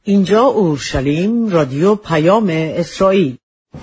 اینجا اورشلیم، رادیو پیام اسرائیل.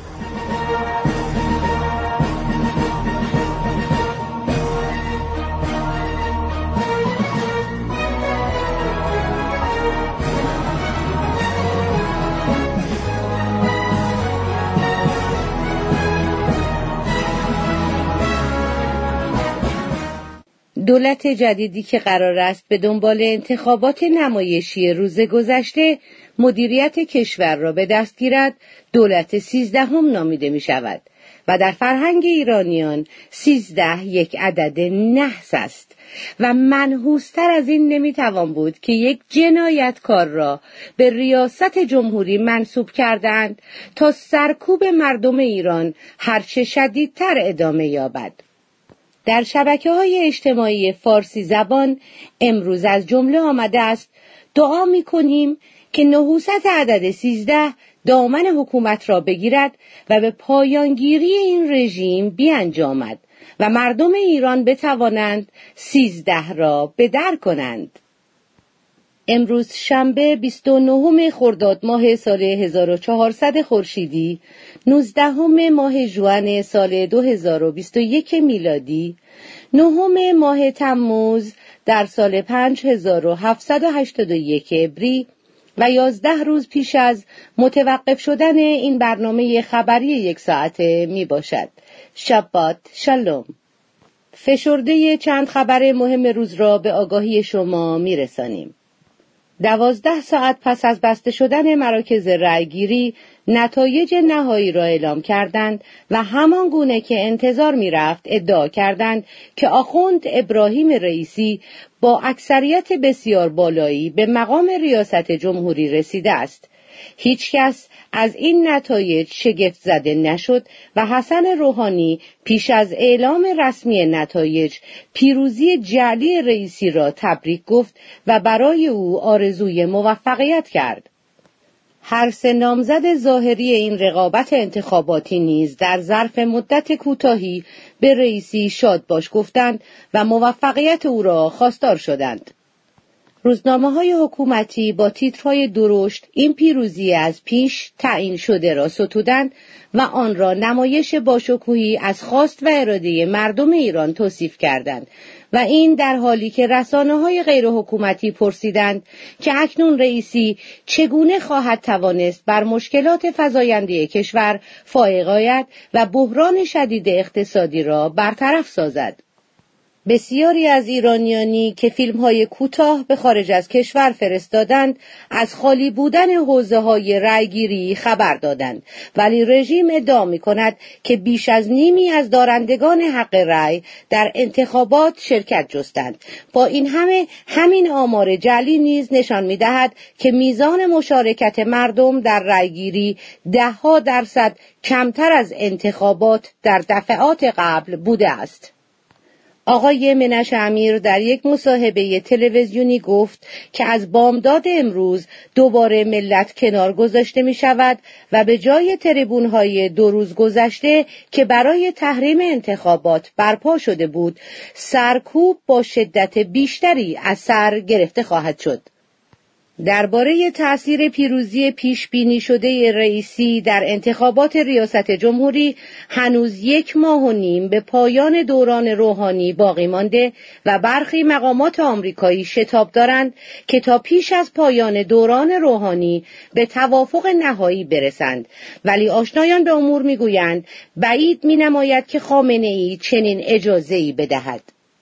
دولت جدیدی که قرار است به دنبال انتخابات نمایشی روز گذشته مدیریت کشور را به دست گیرد، دولت 13 نامیده می شود و در فرهنگ ایرانیان 13 یک عدد نحس است و منحوستر از این نمی توان بود که یک جنایتکار را به ریاست جمهوری منصوب کردند تا سرکوب مردم ایران هرچه شدیدتر ادامه یابد. در شبکه‌های اجتماعی فارسی زبان امروز از جمله آمده است: دعا می‌کنیم که نحوست عدد 13 دامن حکومت را بگیرد و به پایانگیری این رژیم بیانجامد و مردم ایران بتوانند 13 را به در کنند. امروز شنبه 29 خرداد ماه سال 1400 خورشیدی، 19 ماه ژوئن سال 2021 میلادی، 9 ماه تموز در سال 5781 عبری و 11 روز پیش از متوقف شدن این برنامه خبری یک ساعته می باشد. شبات شالوم. فشرده چند خبر مهم روز را به آگاهی شما می رسانیم. 12 ساعت پس از بسته شدن مراکز رأیگیری نتایج نهایی را اعلام کردند و همان گونه که انتظار می رفت ادعا کردند که آخوند ابراهیم رئیسی با اکثریت بسیار بالایی به مقام ریاست جمهوری رسیده است. هیچ کس از این نتایج شگفت زده نشد و حسن روحانی پیش از اعلام رسمی نتایج پیروزی جعلی رئیسی را تبریک گفت و برای او آرزوی موفقیت کرد. هر سه نامزد ظاهری این رقابت انتخاباتی نیز در ظرف مدت کوتاهی به رئیسی شاد باش گفتند و موفقیت او را خواستار شدند. روزنامه‌های حکومتی با تیترهای درشت این پیروزی از پیش تعیین شده را ستودند و آن را نمایش باشکوهی از خواست و اراده مردم ایران توصیف کردند و این در حالی که رسانه‌های غیر حکومتی پرسیدند که اکنون رئیسی چگونه خواهد توانست بر مشکلات فزاینده کشور فائق آید و بحران شدید اقتصادی را برطرف سازد. بسیاری از ایرانیانی که فیلم‌های کوتاه به خارج از کشور فرستادند از خالی بودن حوزه‌های رأیگیری خبر دادند، ولی رژیم ادعا می‌کند که بیش از نیمی از دارندگان حق رأی در انتخابات شرکت جستند. با این همه همین آمار جعلی نیز نشان می‌دهد که میزان مشارکت مردم در رأیگیری 10% کمتر از انتخابات در دفعات قبل بوده است. آقای منش امیر در یک مصاحبه تلویزیونی گفت که از بامداد امروز دوباره ملت کنار گذاشته می شود و به جای تریبون‌های 2 روز گذشته که برای تحریم انتخابات برپا شده بود، سرکوب با شدت بیشتری از سر گرفته خواهد شد. درباره تأثیر پیروزی پیش بینی شده رئیسی در انتخابات ریاست جمهوری هنوز 1.5 ماه به پایان دوران روحانی باقی مانده و برخی مقامات آمریکایی شتاب دارند که تا پیش از پایان دوران روحانی به توافق نهایی برسند، ولی آشنایان به امور میگویند بعید مینماید که خامنه‌ای چنین اجازه‌ای بدهد.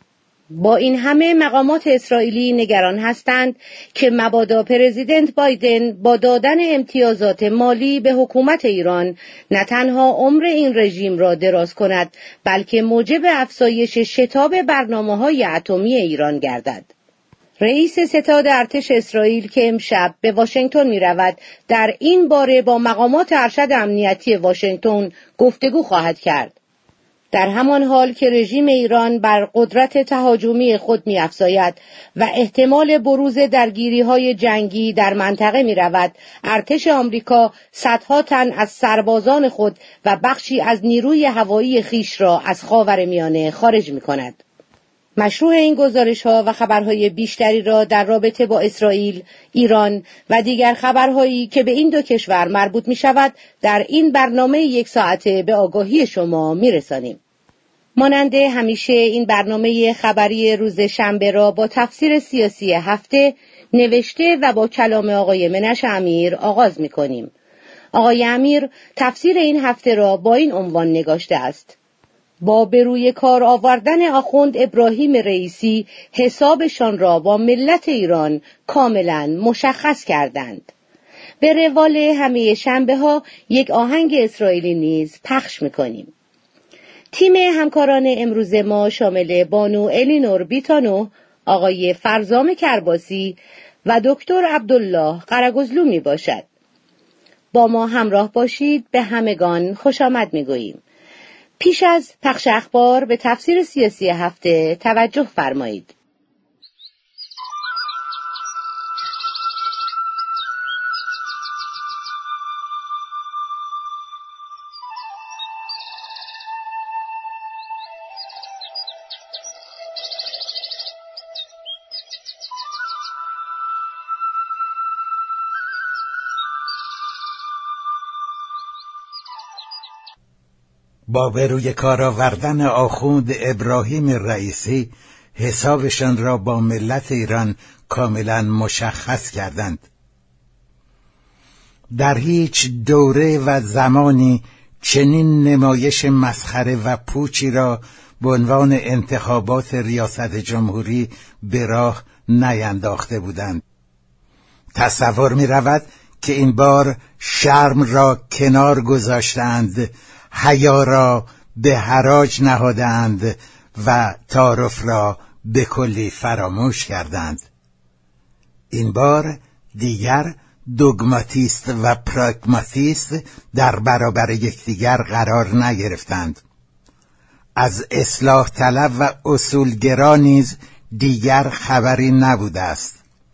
با این همه مقامات اسرائیلی نگران هستند که مبادا پرزیدنت بایدن با دادن امتیازات مالی به حکومت ایران نه تنها عمر این رژیم را دراز کند، بلکه موجب افزایش شتاب برنامه‌های اتمی ایران گردد. رئیس ستاد ارتش اسرائیل که امشب به واشنگتن می رود در این باره با مقامات ارشد امنیتی واشنگتن گفتگو خواهد کرد. در همان حال که رژیم ایران بر قدرت تهاجمی خود می‌افزاید و احتمال بروز درگیری‌های جنگی در منطقه می‌رود، ارتش آمریکا صدها تن از سربازان خود و بخشی از نیروی هوایی خیش را از خاورمیانه خارج می‌کند. مشروع این گزارش‌ها و خبرهای بیشتری را در رابطه با اسرائیل، ایران و دیگر خبرهایی که به این دو کشور مربوط می‌شود در این برنامه 1 ساعته به آگاهی شما می‌رسانیم. مانند همیشه این برنامه خبری روز شنبه را با تفسیر سیاسی هفته نوشته و با کلام آقای منش امیر آغاز می‌کنیم. آقای امیر تفسیر این هفته را با این عنوان نگاشته است: با به روی کار آوردن آخوند ابراهیم رئیسی حسابشان را با ملت ایران کاملا مشخص کردند. به روال همه شنبه ها یک آهنگ اسرائیلی نیز پخش میکنیم. تیم همکاران امروز ما شامل بانو الینور بیتانو، آقای فرزام کرباسی و دکتر عبدالله قرگزلو می باشد. با ما همراه باشید، به همگان خوش آمد می گوییم. پیش از پخش اخبار به تفسیر سیاسی هفته توجه فرمایید. با به روی کار آوردن آخوند ابراهیم رئیسی حسابشان را با ملت ایران کاملا مشخص کردند. در هیچ دوره و زمانی چنین نمایش مسخره و پوچی را به عنوان انتخابات ریاست جمهوری به راه نینداخته بودند. تصور می رود که این بار شرم را کنار گذاشتند، حیا را به حراج نهادند و تعارف را به کلی فراموش کردند. این بار دیگر دوگماتیست و پراگماتیست در برابر یکدیگر قرار نگرفتند. از اصلاح طلب و اصولگرا نیز دیگر خبری نبوده است.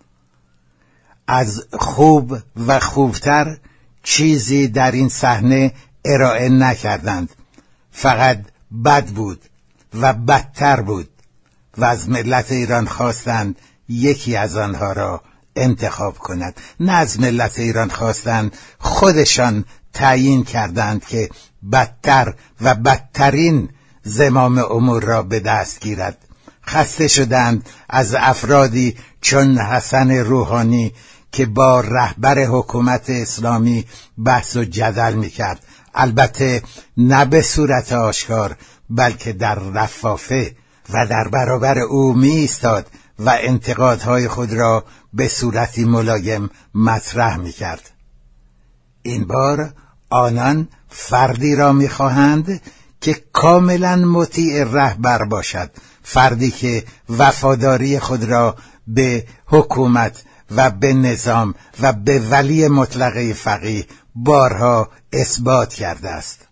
از خوب و خوبتر چیزی در این صحنه ارائه نکردند. فقط بد بود و بدتر بود و از ملت ایران خواستند یکی از آنها را انتخاب کند. نه از ملت ایران خواستند خودشان تعیین کردند که بدتر و بدترین زمام امور را به دست گیرد. خسته شدند از افرادی چون حسن روحانی که با رهبر حکومت اسلامی بحث و جدل می‌کرد، البته نه به صورت آشکار بلکه در لفافه، و در برابر او می‌ایستاد و انتقادهای خود را به صورتی ملایم مطرح می‌کرد. این بار آنان فردی را می‌خواهند که کاملا مطیع رهبر باشد، فردی که وفاداری خود را به حکومت و به نظام و به ولی مطلقه فقیه بارها اثبات کرده است.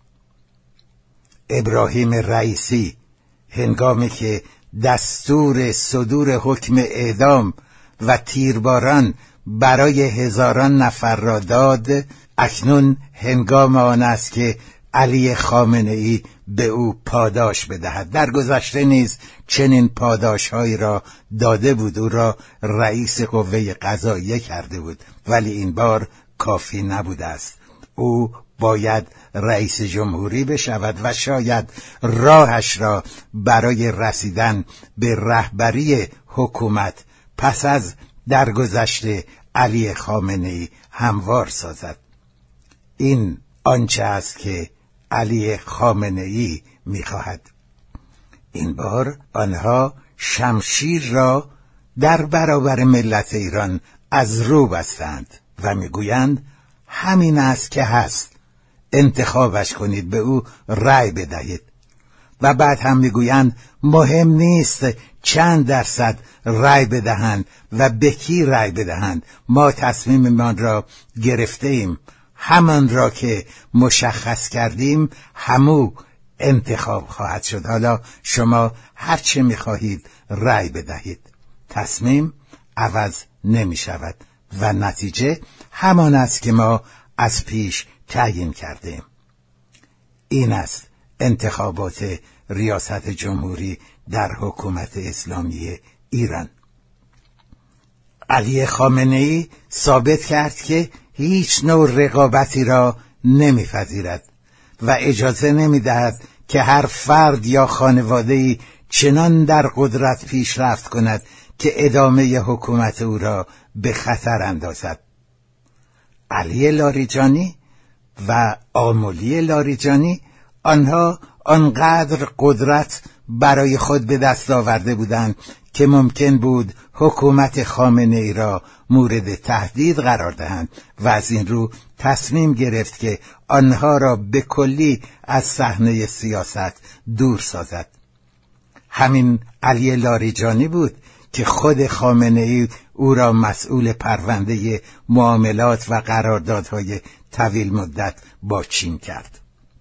ابراهیم رئیسی هنگامی که دستور صدور حکم اعدام و تیرباران برای هزاران نفر را داد، اکنون هنگام آن است که علی خامنه‌ای به او پاداش بدهد. در گذشته نیز چنین پاداش‌هایی را داده بود، او را رئیس قوه قضاییه کرده بود، ولی این بار کافی نبوده است. او باید رئیس جمهوری بشود و شاید راهش را برای رسیدن به رهبری حکومت پس از درگذشت علی خامنه‌ای هموار سازد. این آنچه است که علی خامنه‌ای می‌خواهد. این بار آنها شمشیر را در برابر ملت ایران از رو بستند و میگویند همین است که هست، انتخابش کنید، به او رأی بدهید. و بعد هم میگویند مهم نیست چند درصد رأی بدهند و به کی رأی بدهند، ما تصمیممان را گرفته ایم، همان را که مشخص کردیم همو انتخاب خواهد شد. حالا شما هر چه میخواهید رأی بدهید. تصمیم عوض نمی شود و نتیجه همان است که ما از پیش تعیین کردیم. این است انتخابات ریاست جمهوری در حکومت اسلامی ایران. علی خامنه‌ای ثابت کرد که هیچ نوع رقابتی را نمی‌پذیرد و اجازه نمی‌دهد که هر فرد یا خانواده‌ای چنان در قدرت پیشرفت کند که ادامه حکومت او را به خطر اندازد. علی لاریجانی و آملی لاریجانی آنها آنقدر قدرت برای خود به دست آورده بودند که ممکن بود حکومت خامنه‌ای را مورد تهدید قرار دهند و از این رو تصمیم گرفت که آنها را به کلی از صحنه سیاست دور سازد. همین علی لاریجانی بود که خود خامنه‌ای او را مسئول پرونده معاملات و قراردادهای طویل مدت با چین کرد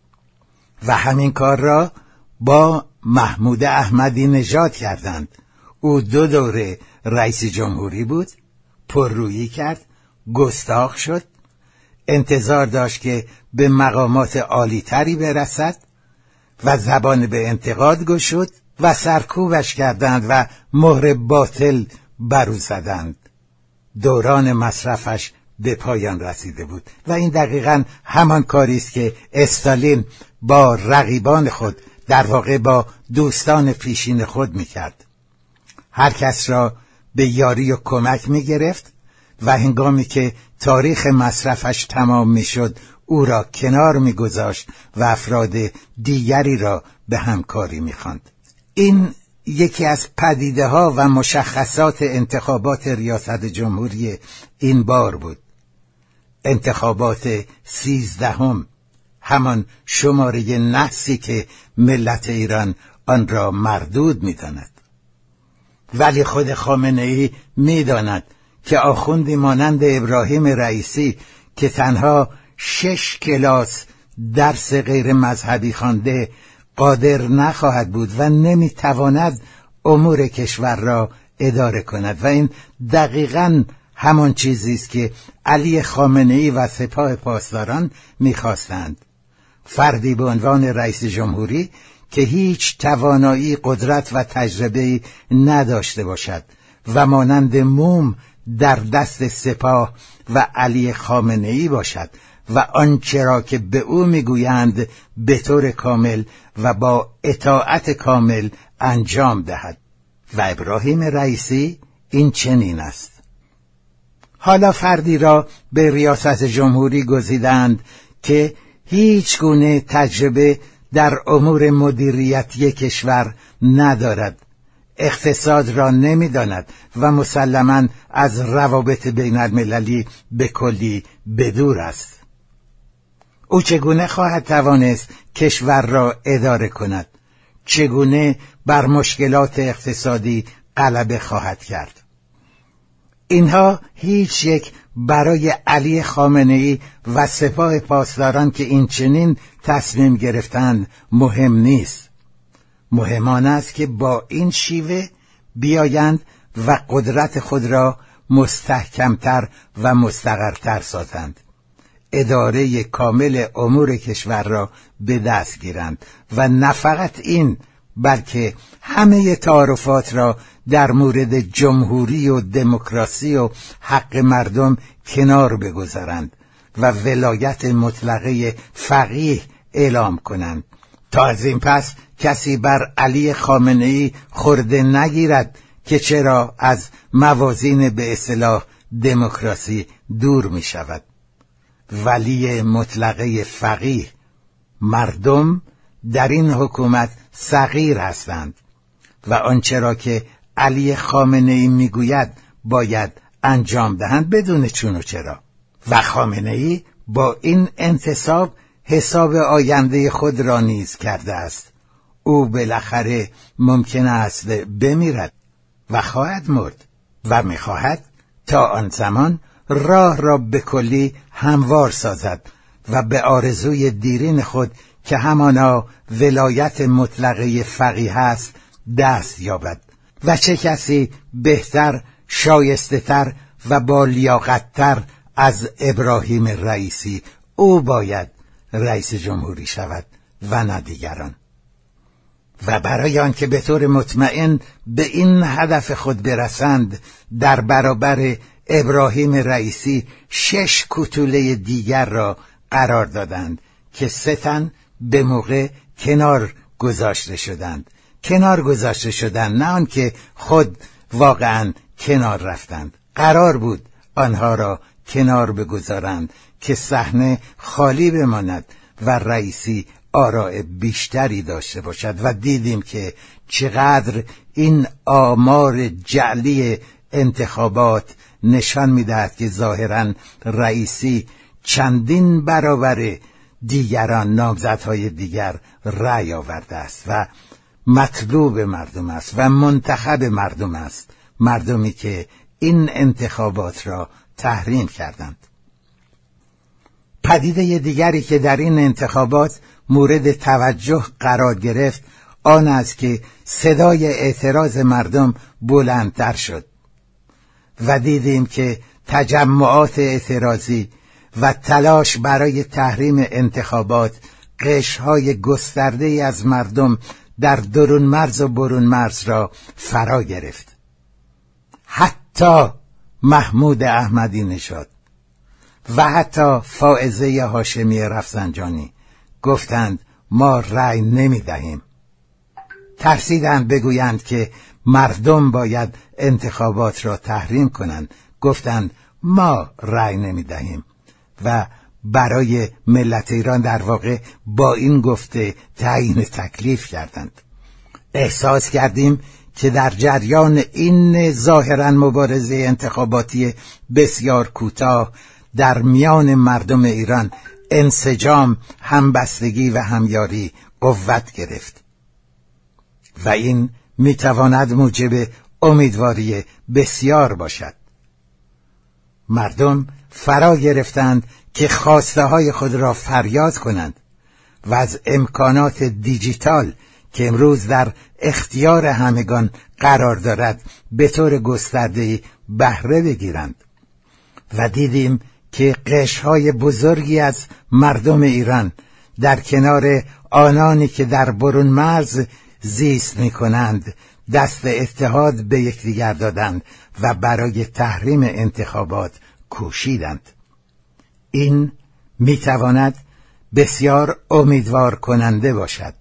و همین کار را با محمود احمدی نژاد کردند. او 2 دوره رئیس جمهوری بود، پررویی کرد، گستاخ شد، انتظار داشت که به مقامات عالی‌تری برسد و زبان به انتقاد گشود و سرکوبش کردند و مهر باطل بر او زدند. دوران مصرفش به پایان رسیده بود و این دقیقاً همان کاری است که استالین با رقیبان خود، در واقع با دوستان پیشین خود میکرد. هر کس را به یاری و کمک میگرفت و هنگامی که تاریخ مصرفش تمام میشد او را کنار میگذاشت و افراد دیگری را به همکاری میخواند. این یکی از پدیده‌ها و مشخصات انتخابات ریاست جمهوری این بار بود. انتخابات 13، همان شماره نحسی که ملت ایران آن را مردود می‌داند. ولی خود خامنه‌ای می‌داند که آخوندی مانند ابراهیم رئیسی که تنها 6 کلاس درس غیر مذهبی خوانده قادر نخواهد بود و نمی‌تواند امور کشور را اداره کند و این دقیقاً همان چیزی است که علی خامنه‌ای و سپاه پاسداران می‌خواستند. فردی به عنوان رئیس جمهوری که هیچ توانایی، قدرت و تجربه‌ای نداشته باشد و مانند موم در دست سپاه و علی خامنه‌ای باشد و آنچه را که به او میگویند به طور کامل و با اطاعت کامل انجام دهد. و ابراهیم رئیسی این چنین است. حالا فردی را به ریاست جمهوری گزیدند که هیچ گونه تجربه در امور مدیریتی کشور ندارد، اقتصاد را نمی‌داند و مسلماً از روابط بین المللی به کلی بدور است. او چگونه خواهد توانست کشور را اداره کند؟ چگونه بر مشکلات اقتصادی غلبه خواهد کرد؟ اینها هیچ یک برای علی خامنه‌ای و سپاه پاسداران که این چنین تصمیم گرفتند مهم نیست. مهم آن است که با این شیوه بیایند و قدرت خود را مستحکمتر و مستقرتر سازند، اداره کامل امور کشور را به دست گیرند و نه فقط این بلکه همه تعارفات را در مورد جمهوری و دموکراسی و حق مردم کنار بگذارند و ولایت مطلقه فقیه اعلام کنند تا از این پس کسی بر علی خامنه‌ای خورده نگیرد که چرا از موازین به اصطلاح دموکراسی دور می شود. ولی مطلقه فقیه، مردم در این حکومت صغیر هستند و آنچه را که علی خامنه‌ای میگوید باید انجام دهند بدون چون و چرا. و خامنه‌ای با این انتصاب حساب آینده خود را نیز کرده است. او بالاخره ممکن است بمیرد و خواهد مرد و میخواهد تا آن زمان راه را به کلی هموار سازد و به آرزوی دیرین خود که همانا ولایت مطلقه فقیه است دست یابد. و چه کسی بهتر، شایسته تر و با لیاقت‌تر از ابراهیم رئیسی؟ او باید رئیس جمهوری شود و نه دیگران. و برای آنکه به طور مطمئن به این هدف خود برسند در برابر ابراهیم رئیسی 6 کوتوله دیگر را قرار دادند که 3 تن به موقع کنار گذاشته شدند، نه آنکه خود واقعا کنار رفتند. قرار بود آنها را کنار بگذارند که صحنه خالی بماند و رئیسی آراء بیشتری داشته باشد و دیدیم که چقدر این آمار جعلی انتخابات نشان می‌دهد که ظاهراً رئیسی چندین برابر دیگران، نامزدهای دیگر رأی آورده است و مطلوب مردم است و منتخب مردم است، مردمی که این انتخابات را تحریم کردند. پدیده دیگری که در این انتخابات مورد توجه قرار گرفت آن است که صدای اعتراض مردم بلندتر شد و دیدیم که تجمعات اعتراضی و تلاش برای تحریم انتخابات قشرهای گسترده‌ای از مردم در درون مرز و برون مرز را فرا گرفت. حتی محمود احمدی نژاد و حتی فائزه هاشمی رفسنجانی گفتند ما رأی نمی‌دهیم. ترسیدند بگویند که مردم باید انتخابات را تحریم کنند. گفتند ما رأی نمی‌دهیم و برای ملت ایران در واقع با این گفته تعیین تکلیف کردند. احساس کردیم که در جریان این ظاهراً مبارزه انتخاباتی بسیار کوتاه در میان مردم ایران انسجام، همبستگی و همیاری قوت گرفت و این میتواند موجب امیدواری بسیار باشد. مردم فرا گرفتند که خواسته های خود را فریاد کنند و از امکانات دیجیتال که امروز در اختیار همگان قرار دارد به طور گسترده‌ای بهره بگیرند و دیدیم که قشرهای بزرگی از مردم ایران در کنار آنانی که در برون مرز زیست می کنند دست اتحاد به یکدیگر دادند و برای تحریم انتخابات کوشیدند. این می تواند بسیار امیدوار کننده باشد.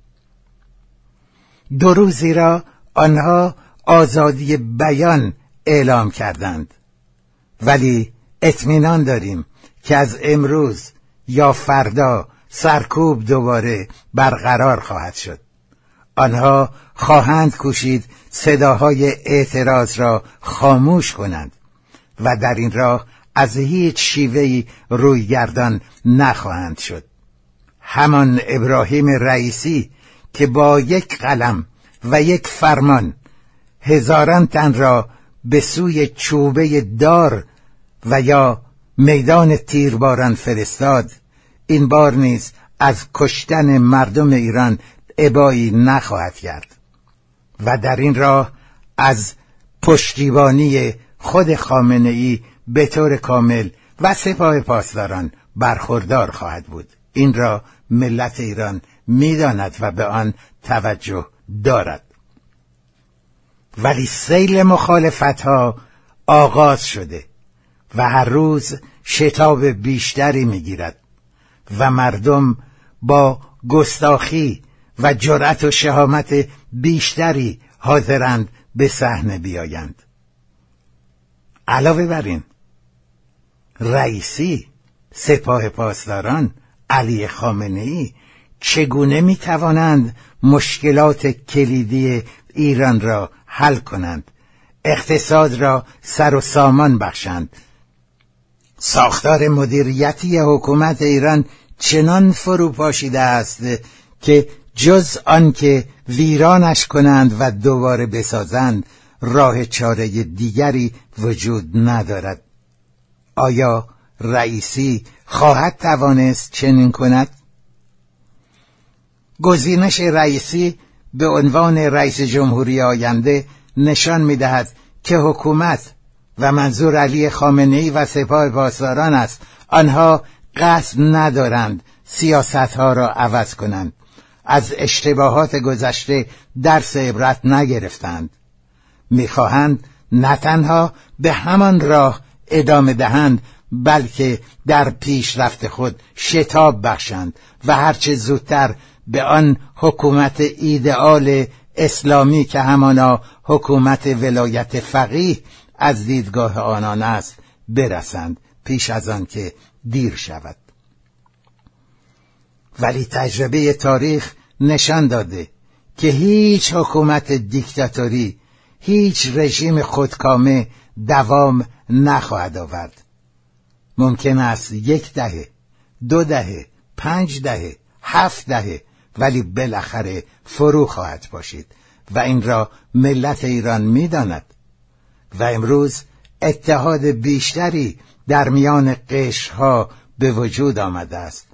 2 روزی را آنها آزادی بیان اعلام کردند، ولی اطمینان داریم که از امروز یا فردا سرکوب دوباره برقرار خواهد شد. آنها خواهند کوشید صداهای اعتراض را خاموش کنند و در این راه از هیچ شیوهی رویگردان نخواهند شد. همان ابراهیم رئیسی که با یک قلم و یک فرمان هزاران تن را به سوی چوبه دار و یا میدان تیرباران فرستاد، این بار نیز از کشتن مردم ایران ابایی نخواهد کرد و در این راه از پشتیبانی خود خامنه‌ای به طور کامل و سپاه پاسداران برخوردار خواهد بود. این را ملت ایران می‌داند و به آن توجه دارد. ولی سیل مخالفت‌ها آغاز شده و هر روز شتاب بیشتری می‌گیرد و مردم با گستاخی و جرأت و شهامت بیشتری حاضرند به صحنه بیایند. علاوه بر این، رئیسی، سپاه پاسداران، علی خامنه‌ای چگونه میتوانند مشکلات کلیدی ایران را حل کنند، اقتصاد را سر و سامان بخشند؟ ساختار مدیریتی حکومت ایران چنان فروپاشیده است که جز آن که ویرانش کنند و دوباره بسازند راه چاره دیگری وجود ندارد. آیا رئیسی خواهد توانست چنین کند؟ گزینش رئیسی به عنوان رئیس جمهوری آینده نشان می‌دهد که حکومت و منظور علی خامنه‌ای و سپاه پاسداران است. آنها قصد ندارند سیاست‌ها را عوض کنند. از اشتباهات گذشته درس عبرت نگرفتند. میخواهند نه تنها به همان راه ادامه دهند، بلکه در پیشرفت خود شتاب بخشند و هرچه زودتر به آن حکومت ایدئال اسلامی که همانا حکومت ولایت فقیه از دیدگاه آنان است برسند، پیش از آن که دیر شود. ولی تجربه تاریخ نشان داده که هیچ حکومت دیکتاتوری، هیچ رژیم خودکامه دوام نخواهد آورد. ممکن است 1 دهه، 2 دهه، 5 دهه، 7 دهه، ولی بالاخره فرو خواهد باشید و این را ملت ایران می‌داند و امروز اتحاد بیشتری در میان قشرها به وجود آمده است.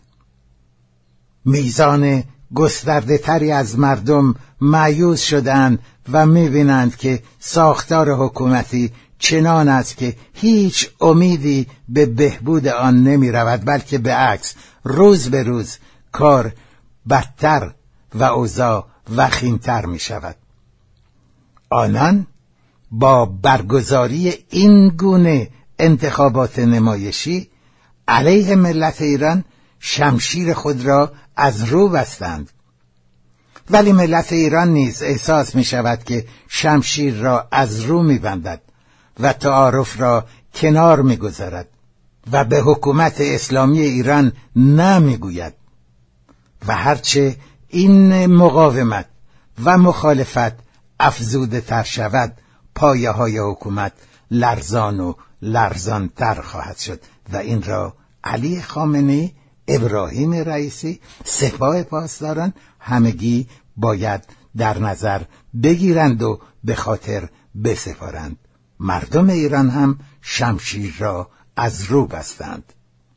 میزان گسترده تری از مردم مایوس شدند و می‌بینند که ساختار حکومتی چنان است که هیچ امیدی به بهبود آن نمی رود، بلکه به عکس روز به روز کار بدتر و اوضاع وخیم‌تر می شود. آنان با برگزاری این گونه انتخابات نمایشی علیه ملت ایران شمشیر خود را از رو بستند. ولی ملت ایران نیز احساس می شود که شمشیر را از رو می بندد و تعارف را کنار می گذارد و به حکومت اسلامی ایران نمی گوید. و هرچه این مقاومت و مخالفت افزوده تر شود، پایه های حکومت لرزان و لرزان تر خواهد شد و این را علی خامنه‌ای، ابراهیم رئیسی، سپاه پاسداران همگی باید در نظر بگیرند و به خاطر بسپارند. مردم ایران هم شمشیر را از رو بستند.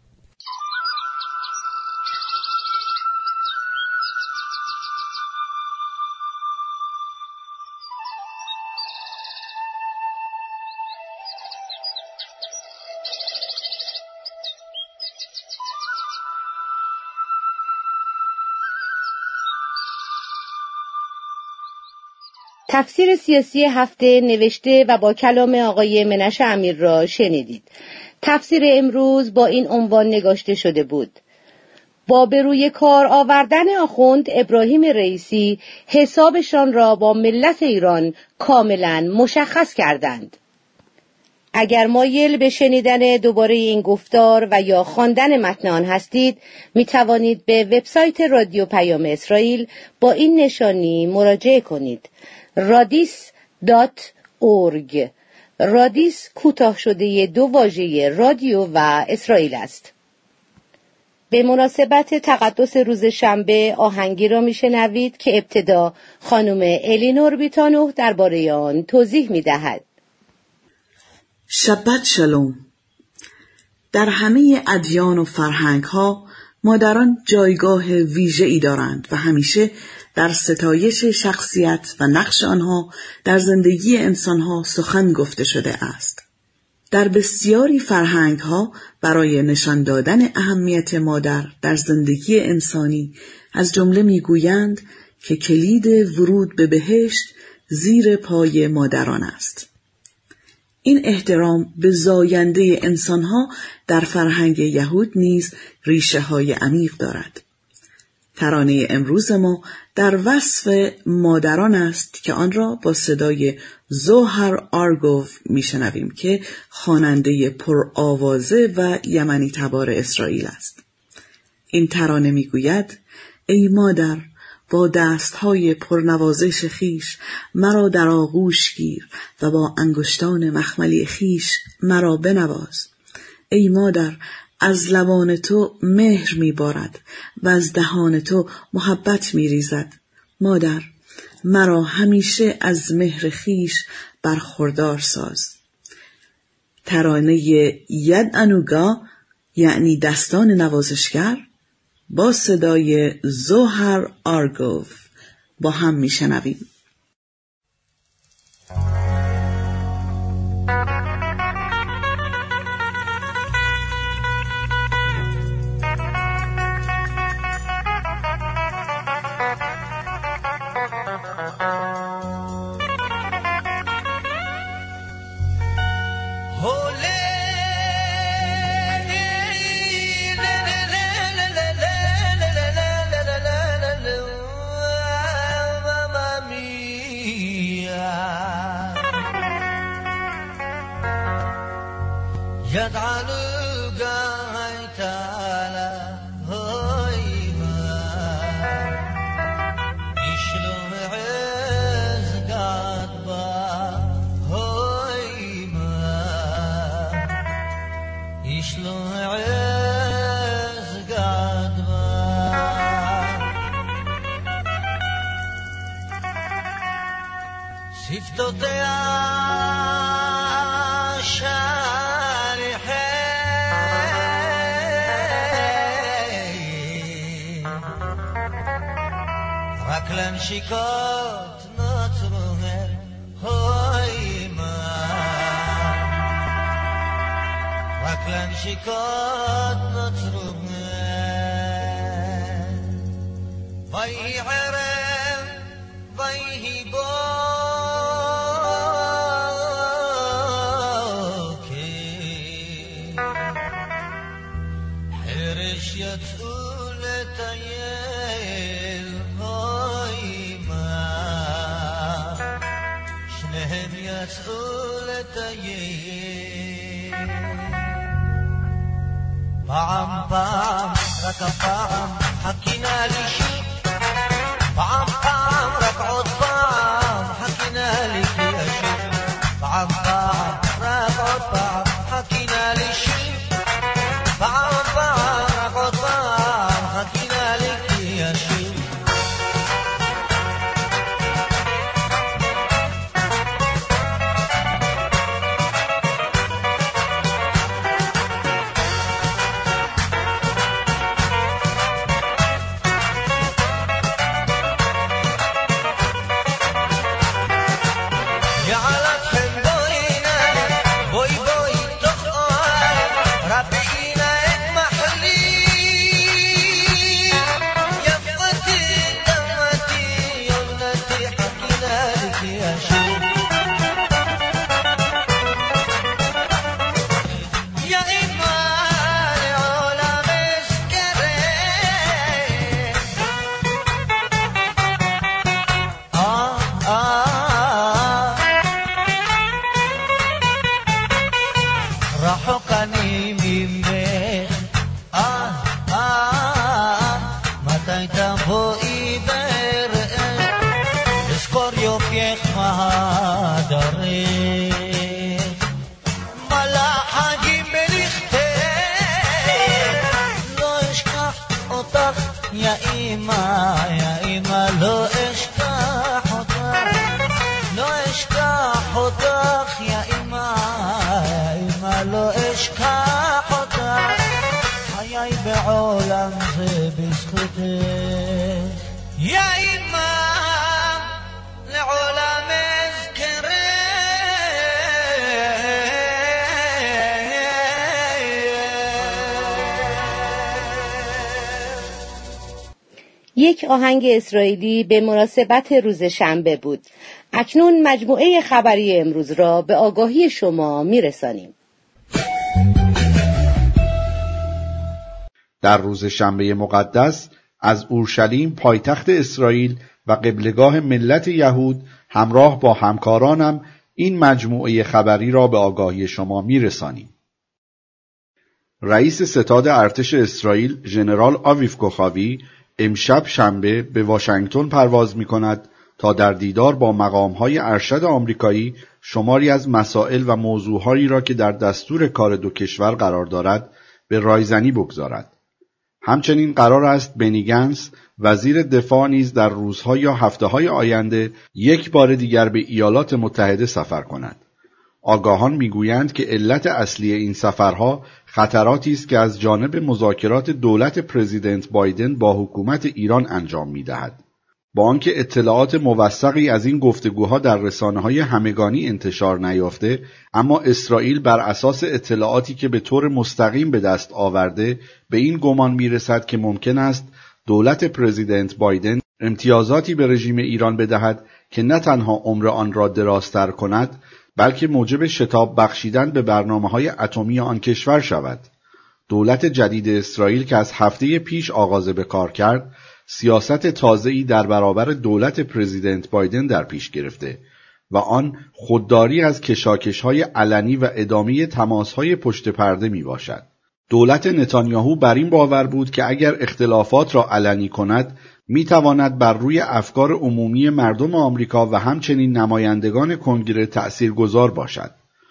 تفسیر سیاسی هفته نوشته و با کلام آقای منش امیر را شنیدید. تفسیر امروز با این عنوان نگاشته شده بود: با به روی کار آوردن آخوند ابراهیم رئیسی حسابشان را با ملت ایران کاملا مشخص کردند. اگر مایل به شنیدن دوباره این گفتار و یا خواندن متن آن هستید، می توانید به وبسایت رادیو پیام اسرائیل با این نشانی مراجعه کنید: radis.org. رادیس کوتاه شده 2 واژه رادیو و اسرائیل است. به مناسبت تقدس روز شنبه آهنگی را میشنوید که ابتدا خانم الینور بیتانوه درباره آن توضیح می‌دهد. شبت شلوم. در همه ادیان و فرهنگ‌ها مادران جایگاه ویژه‌ای دارند و همیشه در ستایش شخصیت و نقش آنها در زندگی انسانها سخن گفته شده است. در بسیاری فرهنگ‌ها برای نشان دادن اهمیت مادر در زندگی انسانی از جمله می‌گویند که کلید ورود به بهشت زیر پای مادران است. این احترام به زاینده انسانها در فرهنگ یهود نیز ریشه‌های عمیق دارد. ترانه امروز ما در وصف مادران است که آن را با صدای زوهر آرگوف میشنویم که خواننده پرآوازه و یمنی تبار اسرائیل است. این ترانه میگوید: ای مادر، با دستهای پرنوازش خیش مرا در آغوش گیر و با انگشتان مخملی خیش مرا بنواز. ای مادر، از لبان تو مهر میبارد و از دهان تو محبت میریزد. مادر، مرا همیشه از مهر خیش برخوردار ساز. ترانه ید انوگا یعنی دستان نوازشگر با صدای زوهر آرگوف با هم میشنویم. ركلن شكات نطره هاي ما ركلن شكات نطره ضي عرم ضيه باكي حرش يتقول تيل هاي ما شنهم يتقول تيل بعم ركب بعم حكينا لي شو بعم ركعود بعم حكينا لي شو بعم ركعود بعم حكينا لي شو بعم ركعود بعم حكينا لي شو يا إيما لو اشكح حطاك يا إيما لو اشكح حطاك حياي بعالم بسخطك يا إيما لعالم اذكرك یک آهنگ اسرائیلی به مناسبت روز شنبه بود. اکنون مجموعه خبری امروز را به آگاهی شما میرسانیم. در روز شنبه مقدس از اورشلیم پایتخت اسرائیل و قبلگاه ملت یهود همراه با همکارانم این مجموعه خبری را به آگاهی شما میرسانیم. رئیس ستاد ارتش اسرائیل ژنرال آویف کوخاوی امشب شنبه به واشنگتن پرواز می‌کند تا در دیدار با مقام‌های ارشد آمریکایی شماری از مسائل و موضوعهایی را که در دستور کار دو کشور قرار دارد به رایزنی بگذارد. همچنین قرار است بنی گنس وزیر دفاع نیز در روزها یا هفته‌های آینده یک بار دیگر به ایالات متحده سفر کند. آگاهان میگویند که علت اصلی این سفرها خطراتی است که از جانب مذاکرات دولت پرزیدنت بایدن با حکومت ایران انجام می‌دهد. با آنکه اطلاعات موثقی از این گفتگوها در رسانه‌های همگانی انتشار نیافته، اما اسرائیل بر اساس اطلاعاتی که به طور مستقیم به دست آورده به این گمان می‌رسد که ممکن است دولت پرزیدنت بایدن امتیازاتی به رژیم ایران بدهد که نه تنها عمر آن را درازتر کند، بلکه موجب شتاب بخشیدن به برنامه‌های اتمی آن کشور شود. دولت جدید اسرائیل که از هفته پیش آغاز به کار کرد، سیاست تازه‌ای در برابر دولت پرزیدنت بایدن در پیش گرفته و آن خودداری از کشاکش‌های علنی و ادامه تماس‌های پشت پرده میباشد. دولت نتانیاهو بر این باور بود که اگر اختلافات را علنی کند میتواند بر روی افکار عمومی مردم آمریکا و همچنین نمایندگان کنگره تأثیرگذار باشد.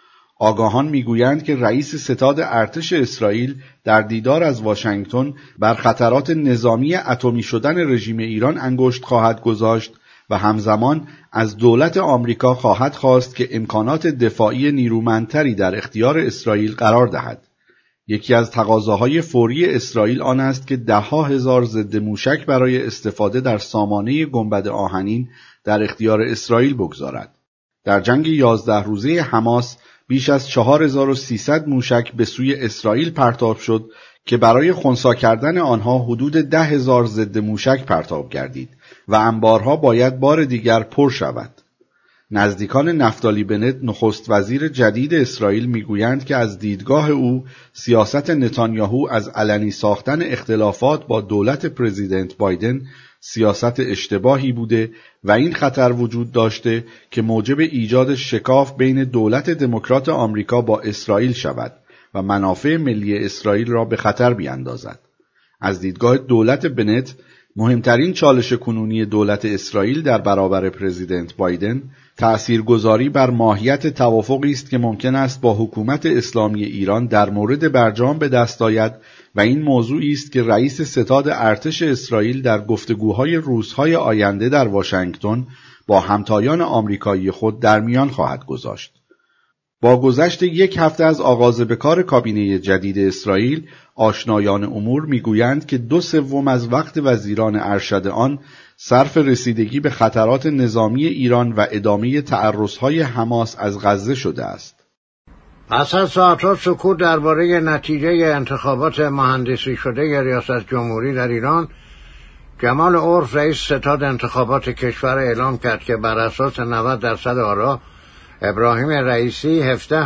آگاهان میگویند که رئیس ستاد ارتش اسرائیل در دیدار از واشنگتن بر خطرات نظامی اتمی شدن رژیم ایران انگشت خواهد گذاشت و همزمان از دولت آمریکا خواهد خواست که امکانات دفاعی نیرومندتری در اختیار اسرائیل قرار دهد. یکی از تقاضاهای فوری اسرائیل آن است که 10,000 ضد موشک برای استفاده در سامانه گنبد آهنین در اختیار اسرائیل بگذارد. در جنگ 11 روزه حماس بیش از 4300 موشک به سوی اسرائیل پرتاب شد که برای خنثی کردن آنها حدود 10,000 ضد موشک پرتاب گردید و انبارها باید بار دیگر پر شود. نزدیکان نفتالی بنت نخست وزیر جدید اسرائیل میگویند که از دیدگاه او سیاست نتانیاهو از علنی ساختن اختلافات با دولت پرزیدنت بایدن سیاست اشتباهی بوده و این خطر وجود داشته که موجب ایجاد شکاف بین دولت دموکرات آمریکا با اسرائیل شود و منافع ملی اسرائیل را به خطر بیاندازد. از دیدگاه دولت بنت مهمترین چالش کنونی دولت اسرائیل در برابر پرزیدنت بایدن تأثیرگذاری بر ماهیت توافقی است که ممکن است با حکومت اسلامی ایران در مورد برجام به دست آید و این موضوعی است که رئیس ستاد ارتش اسرائیل در گفتگوهای روزهای آینده در واشنگتن با همتایان آمریکایی خود در میان خواهد گذاشت. با گذشت یک هفته از آغاز به کار کابینه جدید اسرائیل، آشنایان امور میگویند که 2/3 از وقت وزیران ارشد آن صرف رسیدگی به خطرات نظامی ایران و ادامه تعرضهای حماس از غزه شده است. پس از ساعتها سکوت درباره نتیجه انتخابات مهندسی شده ریاست جمهوری در ایران، جمال عرف رئیس ستاد انتخابات کشور اعلام کرد که بر اساس 90% آرا ابراهیم رئیسی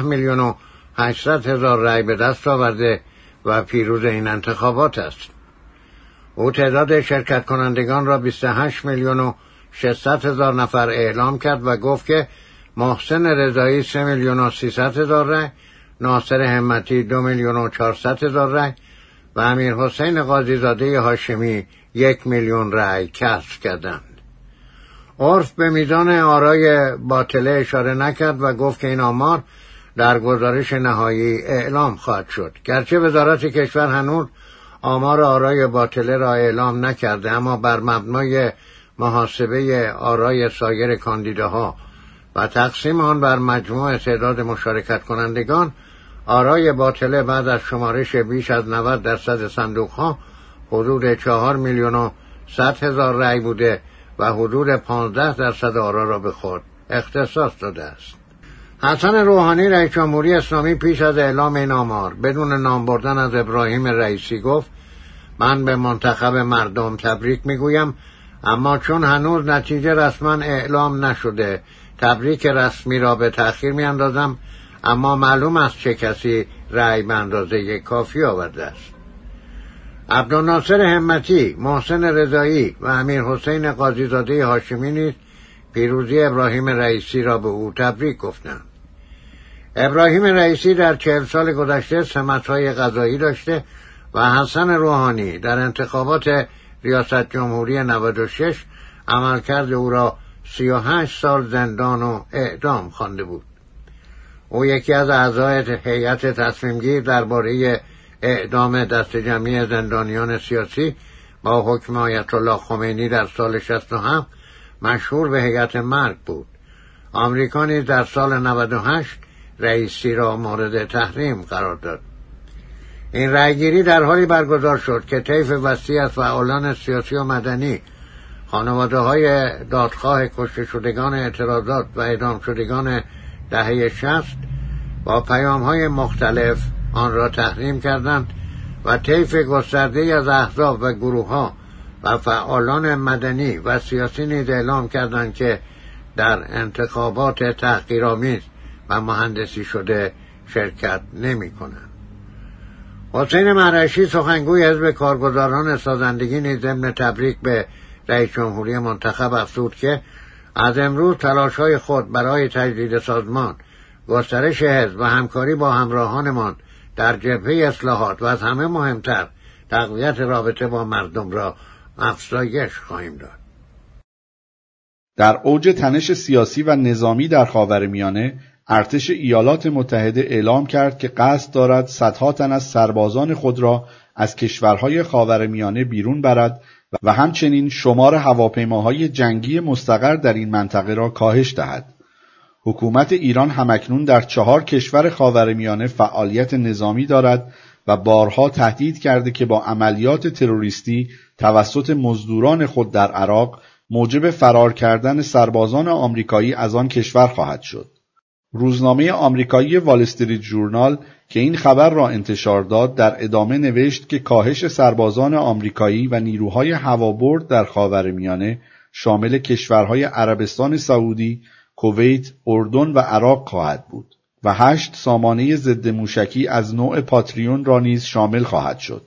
17,800,000 رأی به دست آورده و پیروز این انتخابات است. او تعداد شرکت کنندگان را 28,600,000 نفر اعلام کرد و گفت که محسن رضایی 3,300,000 رأی، ناصر همتی 2,400,000 رأی و امیر حسین قاضیزاده هاشمی 1,000,000 رأی کسب کردند. عرف به میزان آرای باطله اشاره نکرد و گفت که این آمار در گزارش نهایی اعلام خواهد شد. گرچه وزارت کشور هنوز آمار آرای باطله را اعلام نکرده، اما بر مبنای محاسبه آرای سایر کاندیداها و تقسیم آن بر مجموع تعداد مشارکت کنندگان، آرای باطله بعد از شمارش بیش از 90% صندوقها حدود 4,100,000 رأی بوده و حدود 15% آرا را به خود اختصاص داده است. حسن روحانی رئیس جمهوری اسلامی پیش از اعلام این آمار بدون نام بردن از ابراهیم رئیسی گفت: من به منتخب مردم تبریک میگویم، اما چون هنوز نتیجه رسما اعلام نشده تبریک رسمی را به تأخیر میاندازم، اما معلوم است چه کسی رأی به اندازه کافی آورده است. عبدالناصر همتی، محسن رضایی و امیر حسین قاضیزاده هاشمی نیز پیروزی ابراهیم رئیسی را به او تبریک گفتند. ابراهیم رئیسی در 40 سال گذشته سمت‌های قضایی داشته و حسن روحانی در انتخابات ریاست جمهوری 96 عملکرد او را 38 سال زندان و اعدام خوانده بود. او یکی از اعضای هیئت تصمیم‌گیر درباره اعدام دست جمعی زندانیان سیاسی با حکم آیت الله خمینی در سال 67 مشهور به هیئت مرگ بود. آمریکا نیز در سال 98 رئیسی را مورد تحریم قرار داد. این رأیگیری در حالی برگزار شد که طیف وسیع از فعالان سیاسی و مدنی، خانواده‌های دادخواه کشته شدگان اعتراضات و اعدام شدگان دهه 60 با پیام‌های مختلف آن را تحریم کردند و طیف گسترده‌ای از احزاب و گروه‌ها و فعالان مدنی و سیاسی نیز اعلام کردند که در انتخابات تحقیرآمیز و مهندسی شده شرکت نمی‌کنند. حسین مهرشی، سخنگوی حزب کارگزاران سازندگی، نیز ضمن تبریک به رئیس جمهوری منتخب افزود که از امروز تلاش‌های خود برای تجدید سازمان، گسترش حزب و همکاری با همراهانمان در جبهه اصلاحات و از همه مهمتر تقویت رابطه با مردم را افزایش خواهیم داد. در اوج تنش سیاسی و نظامی در خاورمیانه، ارتش ایالات متحده اعلام کرد که قصد دارد صدها تن از سربازان خود را از کشورهای خاورمیانه بیرون برد و همچنین شمار هواپیماهای جنگی مستقر در این منطقه را کاهش دهد. حکومت ایران همکنون در 4 کشور خاورمیانه فعالیت نظامی دارد و بارها تهدید کرده که با عملیات تروریستی توسط مزدوران خود در عراق موجب فرار کردن سربازان آمریکایی از آن کشور خواهد شد. روزنامه آمریکایی وال استریت ژورنال که این خبر را انتشار داد در ادامه نوشت که کاهش سربازان آمریکایی و نیروهای هوابرد در خاورمیانه شامل کشورهای عربستان سعودی، کویت، اردن و عراق خواهد بود و 8 سامانه ضد موشکی از نوع پاتریون را نیز شامل خواهد شد.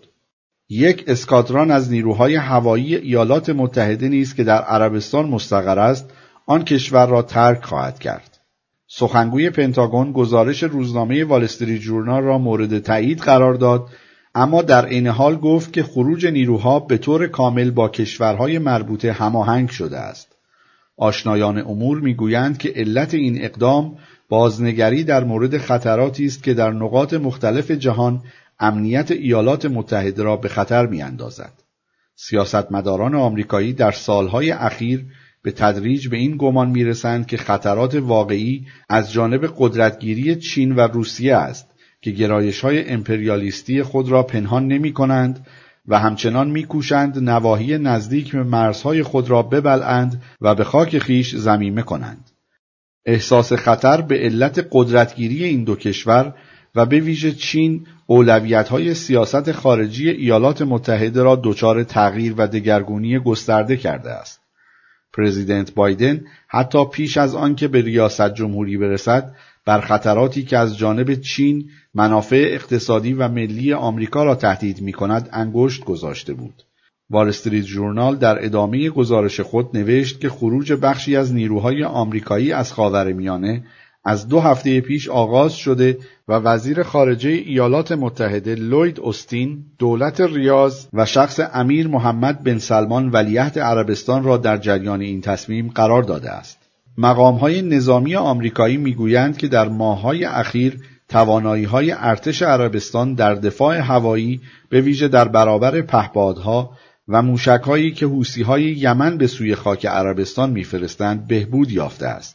1 اسکادران از نیروهای هوایی ایالات متحده نیز که در عربستان مستقر است، آن کشور را ترک خواهد کرد. سخنگوی پنتاگون گزارش روزنامه وال استریت ژورنال را مورد تایید قرار داد، اما در عین حال گفت که خروج نیروها به طور کامل با کشورهای مربوطه هماهنگ شده است. آشنایان امور میگویند که علت این اقدام بازنگری در مورد خطراتی است که در نقاط مختلف جهان امنیت ایالات متحده را به خطر می‌اندازد. سیاستمداران آمریکایی در سالهای اخیر به تدریج به این گمان می‌رسند که خطرات واقعی از جانب قدرتگیری چین و روسیه است که گرایش‌های امپریالیستی خود را پنهان نمی‌کنند و همچنان می‌کوشند نواحی نزدیک به مرزهای خود را ببلعند و به خاک خیش ضمیمه کنند. احساس خطر به علت قدرتگیری این دو کشور و به ویژه چین اولویت‌های سیاست خارجی ایالات متحده را دچار تغییر و دگرگونی گسترده کرده است. پرزیدنت بایدن حتی پیش از آن که به ریاست جمهوری برسد بر خطراتی که از جانب چین منافع اقتصادی و ملی آمریکا را تهدید می‌کند انگشت گذاشته بود. وال استریت ژورنال در ادامه گزارش خود نوشت که خروج بخشی از نیروهای آمریکایی از خاورمیانه از 2 هفته پیش آغاز شده و وزیر خارجه ایالات متحده لوید اوستین دولت ریاض و شخص امیر محمد بن سلمان ولیعهد عربستان را در جریان این تصمیم قرار داده است. مقام‌های نظامی آمریکایی می‌گویند که در ماه‌های اخیر توانایی‌های ارتش عربستان در دفاع هوایی به ویژه در برابر پهپادها و موشک‌هایی که حوثی‌های یمن به سوی خاک عربستان می‌فرستند بهبود یافته است.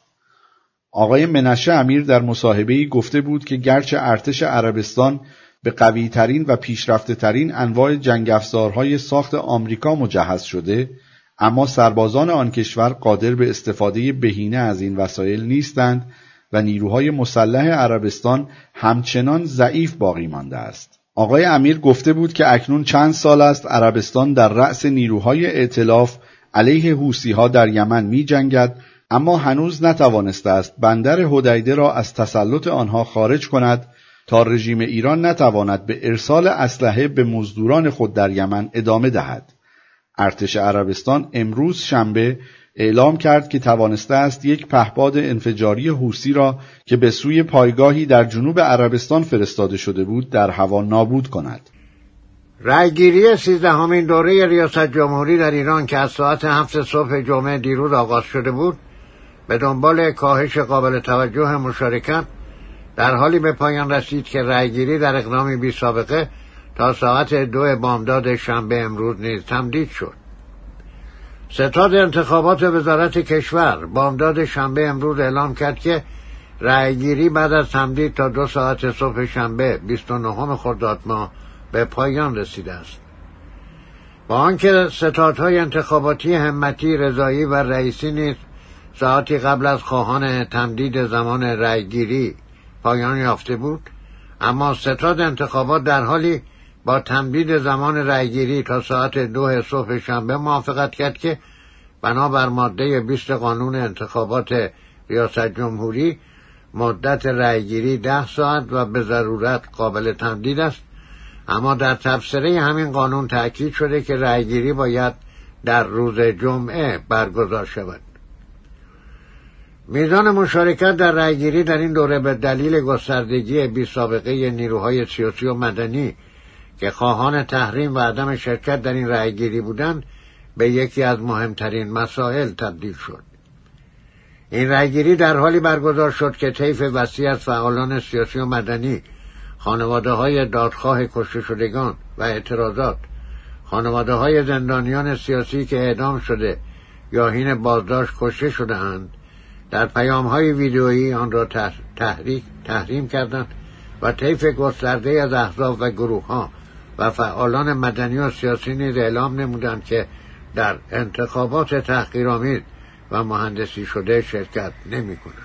آقای منشه امیر در مصاحبه‌ای گفته بود که گرچه ارتش عربستان به قوی‌ترین و پیشرفته‌ترین انواع جنگ افزارهای ساخت آمریکا مجهز شده، اما سربازان آن کشور قادر به استفاده بهینه از این وسایل نیستند و نیروهای مسلح عربستان همچنان ضعیف باقی مانده است. آقای امیر گفته بود که اکنون چند سال است عربستان در رأس نیروهای ائتلاف علیه حوثی‌ها در یمن می‌جنگد، اما هنوز نتوانسته است بندر حدیده را از تسلط آنها خارج کند تا رژیم ایران نتواند به ارسال اسلحه به مزدوران خود در یمن ادامه دهد. ارتش عربستان امروز شنبه اعلام کرد که توانسته است 1 پهپاد انفجاری حوثی را که به سوی پایگاهی در جنوب عربستان فرستاده شده بود در هوا نابود کند. رأیگیری 13مین دوره ریاست جمهوری در ایران که از ساعت 7 صبح جمعه دیروز آغاز شده بود، به دنبال کاهش قابل توجه مشارکت در حالی به پایان رسید که رأیگیری در اقدامی بی سابقه تا ساعت 2 بامداد شنبه امروز نیز تمدید شد. ستاد انتخابات وزارت کشور بامداد شنبه امروز اعلام کرد که رأیگیری بعد از تمدید تا 2 ساعت صبح شنبه 29 خرداد ماه به پایان رسیده است. با آنکه ستادهای انتخاباتی همتی، رضایی و رئیسی نیز ساعتی قبل از خواهان تمدید زمان رأیگیری پایان یافته بود، اما ستاد انتخابات در حالی با تمدید زمان رأیگیری تا ساعت 2 صبح شنبه موافقت کرد که بنابر ماده 20 قانون انتخابات ریاست جمهوری مدت رأیگیری 10 ساعت و به ضرورت قابل تمدید است، اما در تبصره همین قانون تأکید شده که رأیگیری باید در روز جمعه برگزار شود. میزان مشارکت در رأیگیری در این دوره به دلیل گستردگی بی‌سابقه نیروهای سیاسی و مدنی که خواهان تحریم و عدم شرکت در این رأیگیری بودند به یکی از مهمترین مسائل تبدیل شد. این رأیگیری در حالی برگزار شد که طیف وسیع از فعالان سیاسی و مدنی، خانواده‌های دادخواه کشته شدگان و اعتراضات، خانواده‌های زندانیان سیاسی که اعدام شده یا حین بازداشت کشته شده‌اند، در پیام‌های ویدئویی آن را تحریم کردند و طیف گسترده از احزاب و گروه‌ها و فعالان مدنی و سیاسی نیز اعلام نمودند که در انتخابات تحقیرآمیز و مهندسی شده شرکت نمی‌کنند.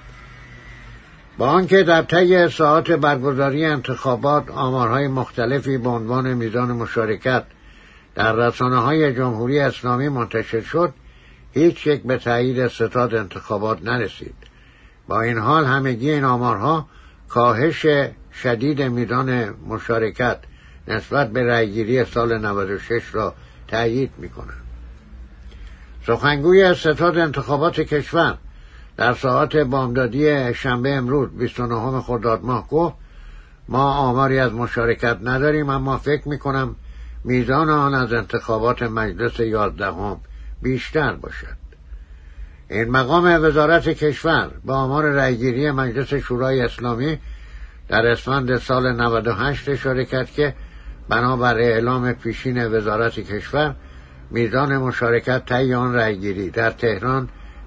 با آنکه در طی ساعات برگزاری انتخابات آمارهای مختلفی به عنوان میزان مشارکت در رسانه‌های جمهوری اسلامی منتشر شد، هیچ یک به تایید ستاد انتخابات نرسید. با این حال همگی این آمارها کاهش شدید میزان مشارکت نسبت به رأیگیری سال 96 را تایید می‌کنند. سخنگوی ستاد انتخابات کشور در ساعات بامدادی شنبه امروز 29 خرداد ماه گفت: ما آماری از مشارکت نداریم، اما فکر می‌کنم میزان آن از انتخابات مجلس 11 بیشتر باشد. این مقام وزارت کشور با آمار رأیگیری مجلس شورای اسلامی در اسفند سال 98 اشاره کرد که بنابر اعلام پیشین وزارت کشور میزان مشارکت طی آن رأیگیری در تهران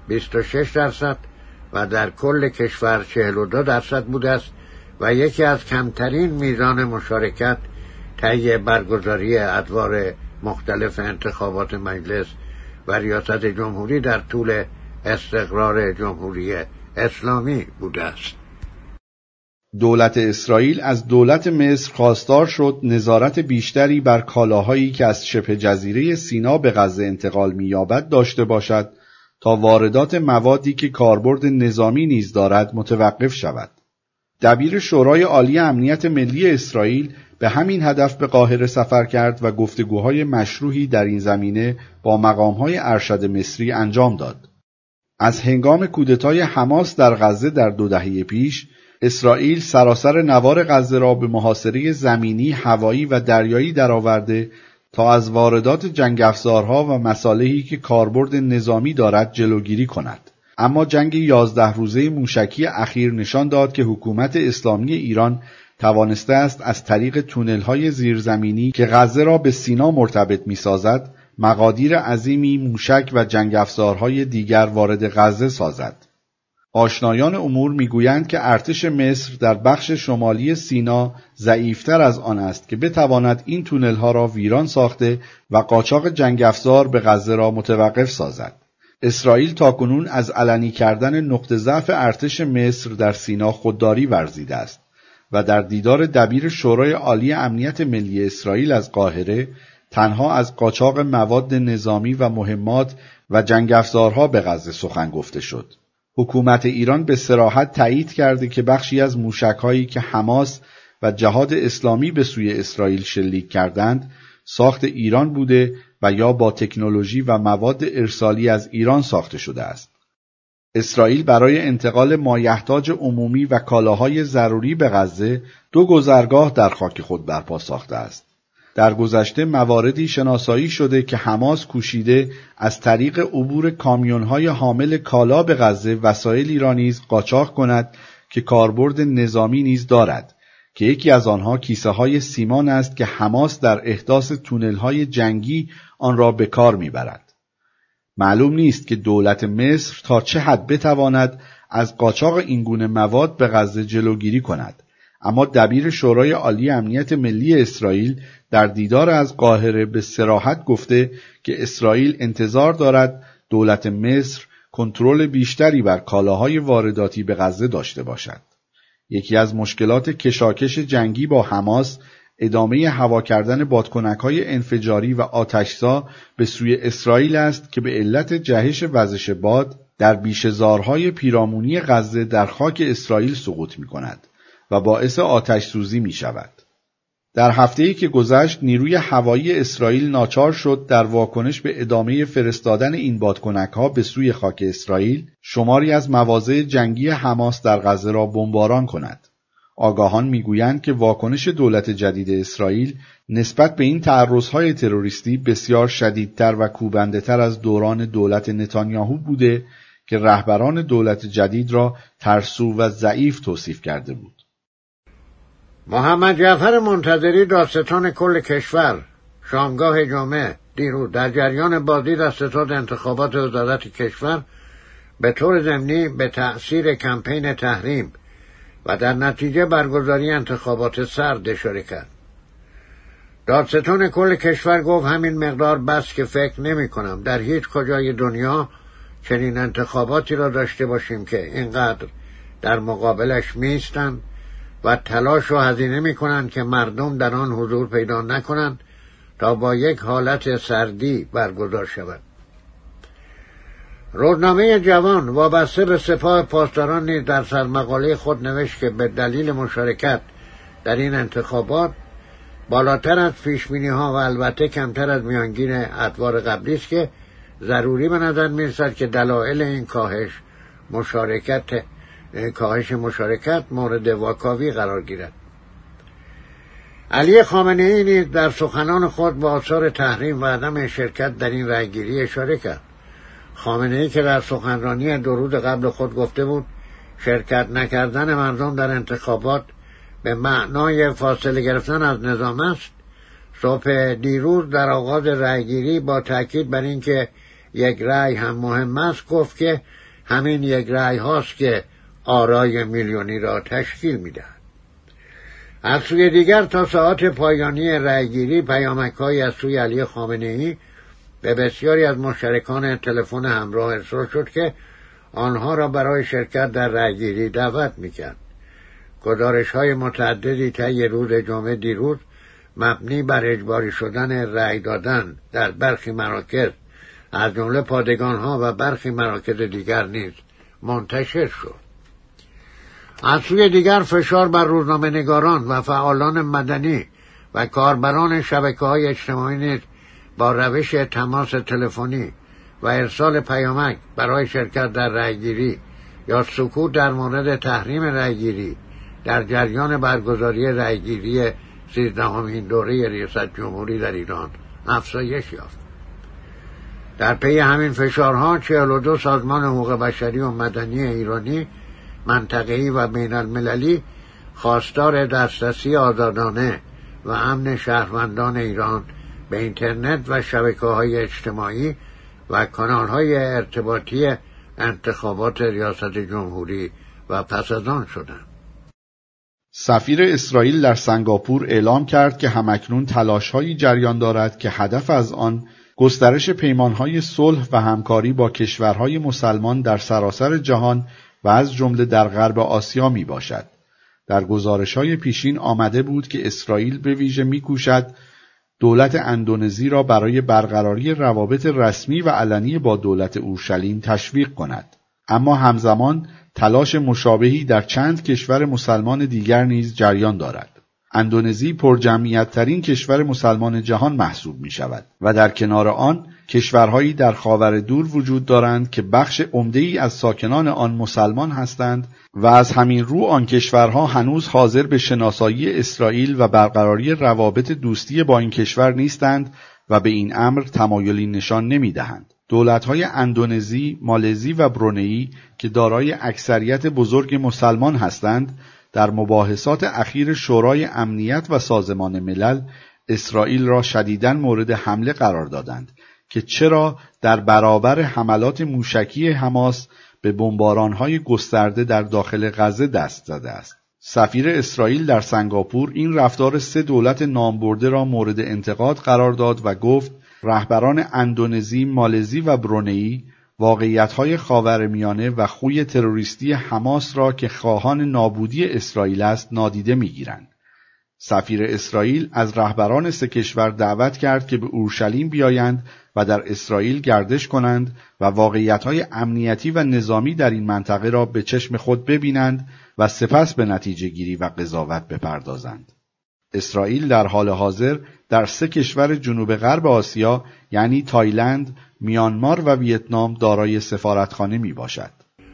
26% و در کل کشور 42% بوده است و یکی از کمترین میزان مشارکت طی برگزاری ادوار مختلف انتخابات مجلس و ریاست جمهوری در طول استقرار جمهوری اسلامی بوده است. دولت اسرائیل از دولت مصر خواستار شد نظارت بیشتری بر کالاهایی که از شبه جزیره سینا به غزه انتقال می‌یابد داشته باشد تا واردات موادی که کاربرد نظامی نیز دارد متوقف شود. دبیر شورای عالی امنیت ملی اسرائیل به همین هدف به قاهره سفر کرد و گفتگوهای مشروحی در این زمینه با مقام‌های ارشد مصری انجام داد. از هنگام کودتای حماس در غزه در 2 دهه پیش، اسرائیل سراسر نوار غزه را به محاصره زمینی، هوایی و دریایی درآورده تا از واردات جنگ افزارها و مصالحی که کاربرد نظامی دارد جلوگیری کند. اما جنگ 11 روزه موشکی اخیر نشان داد که حکومت اسلامی ایران توانسته است از طریق تونل‌های زیرزمینی که غزه را به سینا مرتبط می‌سازد، مقادیر عظیمی موشک و جنگ افزارهای دیگر وارد غزه سازد. آشنایان امور میگویند که ارتش مصر در بخش شمالی سینا ضعیفتر از آن است که بتواند این تونل‌ها را ویران ساخته و قاچاق جنگ افزار به غزه را متوقف سازد. اسرائیل تاکنون از علنی کردن نقطه ضعف ارتش مصر در سینا خودداری ورزیده است و در دیدار دبیر شورای عالی امنیت ملی اسرائیل از قاهره تنها از قاچاق مواد نظامی و مهمات و جنگ افزارها به غزه سخن گفته شد. حکومت ایران به صراحت تایید کرده که بخشی از موشک‌هایی که حماس و جهاد اسلامی به سوی اسرائیل شلیک کردند ساخت ایران بوده و یا با تکنولوژی و مواد ارسالی از ایران ساخته شده است. اسرائیل برای انتقال مایحتاج عمومی و کالاهای ضروری به غزه 2 گذرگاه در خاک خود برپا ساخته است. در گذشته مواردی شناسایی شده که حماس کوشیده از طریق عبور کامیون‌های حامل کالا به غزه وسایلی را نیز قاچاق کند که کاربرد نظامی نیز دارد، که یکی از آنها کیسه‌های سیمان است که حماس در احداث تونل‌های جنگی آن را به کار می‌برد. معلوم نیست که دولت مصر تا چه حد بتواند از قاچاق این گونه مواد به غزه جلوگیری کند، اما دبیر شورای عالی امنیت ملی اسرائیل در دیدار از قاهره به صراحت گفته که اسرائیل انتظار دارد دولت مصر کنترل بیشتری بر کالاهای وارداتی به غزه داشته باشد. یکی از مشکلات کشاکش جنگی با حماس ادامه هوا کردن بادکنک‌های انفجاری و آتش‌زا به سوی اسرائیل است که به علت جهش وزش باد در بیشه‌زارهای پیرامونی غزه در خاک اسرائیل سقوط می‌کند و باعث آتش سوزی می‌شود. در هفته‌ای که گذشت نیروی هوایی اسرائیل ناچار شد در واکنش به ادامه فرستادن این بادکنک‌ها به سوی خاک اسرائیل شماری از مواضع جنگی حماس در غزه را بمباران کند. آگاهان میگویند که واکنش دولت جدید اسرائیل نسبت به این تعرضهای تروریستی بسیار شدیدتر و کوبنده‌تر از دوران دولت نتانیاهو بوده که رهبران دولت جدید را ترسو و ضعیف توصیف کرده بود. محمد جعفر منتظری دادستان کل کشور شامگاه جمعه دیروز در جریان بازدید از ستاد انتخابات وزارت کشور به طور ضمنی به تأثیر کمپین تحریم و در نتیجه برگزاری انتخابات سرد اشاره کرد. دادستان کل کشور گفت همین مقدار بس که فکر نمی کنم در هیچ کجای دنیا چنین انتخاباتی را داشته باشیم که اینقدر در مقابلش میستند و تلاش و هزینه میکنند که مردم در آن حضور پیدا نکنند تا با یک حالت سردی برگزار شود. روزنامه جوان وابسته به سپاه پاسداران نیز در سرمقاله خود نوشت که به دلیل مشارکت در این انتخابات بالاتر از پیشبینی‌ها و البته کمتر از میانگین ادوار قبلی است که ضروری به نظر می‌رسد که دلایل این کاهش مشارکت مورد واکاوی قرار گیرد. علی خامنه‌ای نیز در سخنان خود به آثار تحریم و عدم شرکت در این رأیگیری اشاره کرد. خامنه‌ای که در سخنرانی 2 روز قبل خود گفته بود شرکت نکردن مردم در انتخابات به معنای فاصله گرفتن از نظام است، صبح دیروز در آغاز رأیگیری با تأکید بر اینکه یک رأی هم مهم است گفت که همین یک رأی هاست که آرای میلیونی را تشکیل می‌دهد. از سوی دیگر تا ساعات پایانی رأیگیری پیامک‌هایی از سوی علی خامنه‌ای به بسیاری از مشترکان تلفن همراه ارسال شد که آنها را برای شرکت در رأیگیری دعوت می‌کرد. گزارش‌های متعددی طی روز جمعه دیروز مبنی بر اجباری شدن رأی دادن در برخی مراکز از جمله پادگان‌ها و برخی مراکز دیگر نیز منتشر شد. از سوی دیگر فشار بر روزنامه‌نگاران و فعالان مدنی و کاربران شبکه‌های اجتماعی نیز با روش تماس تلفنی و ارسال پیامک برای شرکت در رأیگیری یا سکوت در مورد تحریم رأیگیری در جریان برگزاری رأیگیری 13مین دوره ریاست جمهوری در ایران افزایش یافت. در پی همین فشارها 42 سازمان حقوق بشری و مدنی ایرانی منطقه‌ای و بین المللی خواستار دسترسی آزادانه و امن شهروندان ایران به اینترنت و شبکه‌های اجتماعی و کانال‌های ارتباطی انتخابات ریاست جمهوری و پس از آن شدند. سفیر اسرائیل در سنگاپور اعلام کرد که همکنون تلاش‌هایی جریان دارد که هدف از آن گسترش پیمان‌های صلح و همکاری با کشورهای مسلمان در سراسر جهان و از جمله در غرب آسیا می باشد. در گزارش‌های پیشین آمده بود که اسرائیل به ویژه می‌کوشد دولت اندونزی را برای برقراری روابط رسمی و علنی با دولت اورشلیم تشویق کند. اما همزمان تلاش مشابهی در چند کشور مسلمان دیگر نیز جریان دارد. اندونزی پرجمعیت‌ترین کشور مسلمان جهان محسوب می‌شود و در کنار آن کشورهایی در خاور دور وجود دارند که بخش عمده‌ای از ساکنان آن مسلمان هستند و از همین رو آن کشورها هنوز حاضر به شناسایی اسرائیل و برقراری روابط دوستی با این کشور نیستند و به این امر تمایلی نشان نمی‌دهند. دولت‌های اندونزی، مالزی و برونئی که دارای اکثریت بزرگ مسلمان هستند، در مباحثات اخیر شورای امنیت و سازمان ملل اسرائیل را شدیداً مورد حمله قرار دادند که چرا در برابر حملات موشکی حماس به بمباران‌های گسترده در داخل غزه دست زده است. سفیر اسرائیل در سنگاپور این رفتار 3 دولت نامبرده را مورد انتقاد قرار داد و گفت رهبران اندونزی، مالزی و برونئی واقعیت‌های خاورمیانه و خوی تروریستی حماس را که خواهان نابودی اسرائیل است نادیده می‌گیرند. سفیر اسرائیل از رهبران 3 کشور دعوت کرد که به اورشلیم بیایند و در اسرائیل گردش کنند و واقعیت‌های امنیتی و نظامی در این منطقه را به چشم خود ببینند و سپس به نتیجه گیری و قضاوت بپردازند. اسرائیل در حال حاضر در 3 کشور جنوب غرب آسیا یعنی تایلند، میانمار و ویتنام دارای سفارتخانه می باشد.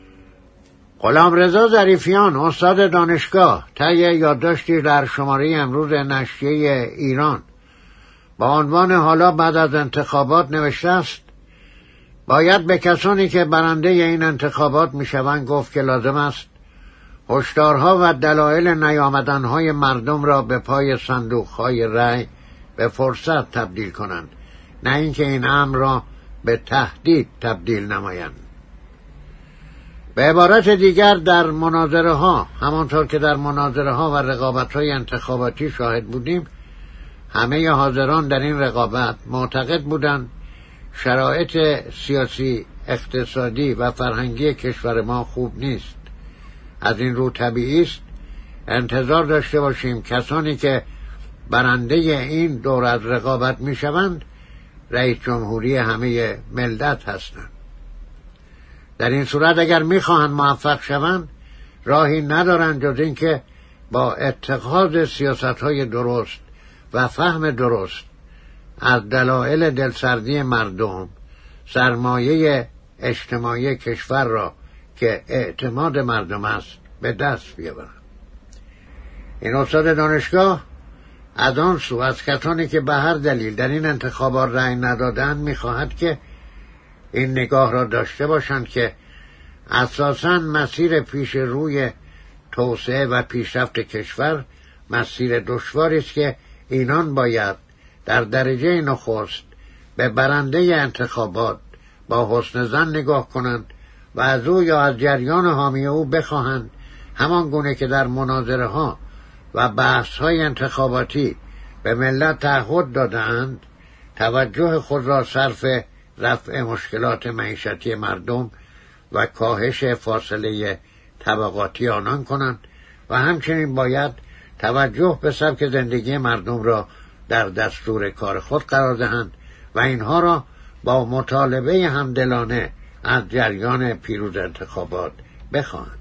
غلامرضا ظریفیان استاد دانشگاه طی یادداشتی در شماره امروز نشریه ایران با عنوان حالا بعد از انتخابات نوشته است: باید به کسانی که برنده این انتخابات میشوند گفت که لازم است هشدارها و دلایل نیامدنهای مردم را به پای صندوقهای رأی به فرصت تبدیل کنند، نه اینکه این امر را به تهدید تبدیل نمایند. به عبارت دیگر در مناظره ها، همانطور که در مناظره ها و رقابت های انتخاباتی شاهد بودیم، همه حاضران در این رقابت معتقد بودند شرایط سیاسی، اقتصادی و فرهنگی کشور ما خوب نیست. از این رو طبیعی است انتظار داشته باشیم کسانی که برنده این دور از رقابت می شوند رئیس جمهوری همه ملت هستند. در این صورت اگر می خواهند موفق شوند راهی ندارند جز این که با اتخاذ سیاست‌های درست و فهم درست از دلایل دلسردی مردم سرمایه اجتماعی کشور را که اعتماد مردم است به دست بیاورند. این استاد دانشگاه از آن سو از کسانی که به هر دلیل در این انتخابات رأی ندادند می‌خواهد که این نگاه را داشته باشند که اساساً مسیر پیش روی توسعه و پیشرفت کشور مسیر دشواری است که اینان باید در درجه نخست به برنده انتخابات با حسن ظن نگاه کنند و از او یا از جریان حامی او بخواهند همان گونه که در مناظره ها و بحث های انتخاباتی به ملت تعهد دادند توجه خود را صرف رفع مشکلات معیشتی مردم و کاهش فاصله طبقاتی آنان کنند و همچنین باید توجه به سبک زندگی مردم را در دستور کار خود قرار دهند و اینها را با مطالبه همدلانه از جریان پیروز انتخابات بخواهند.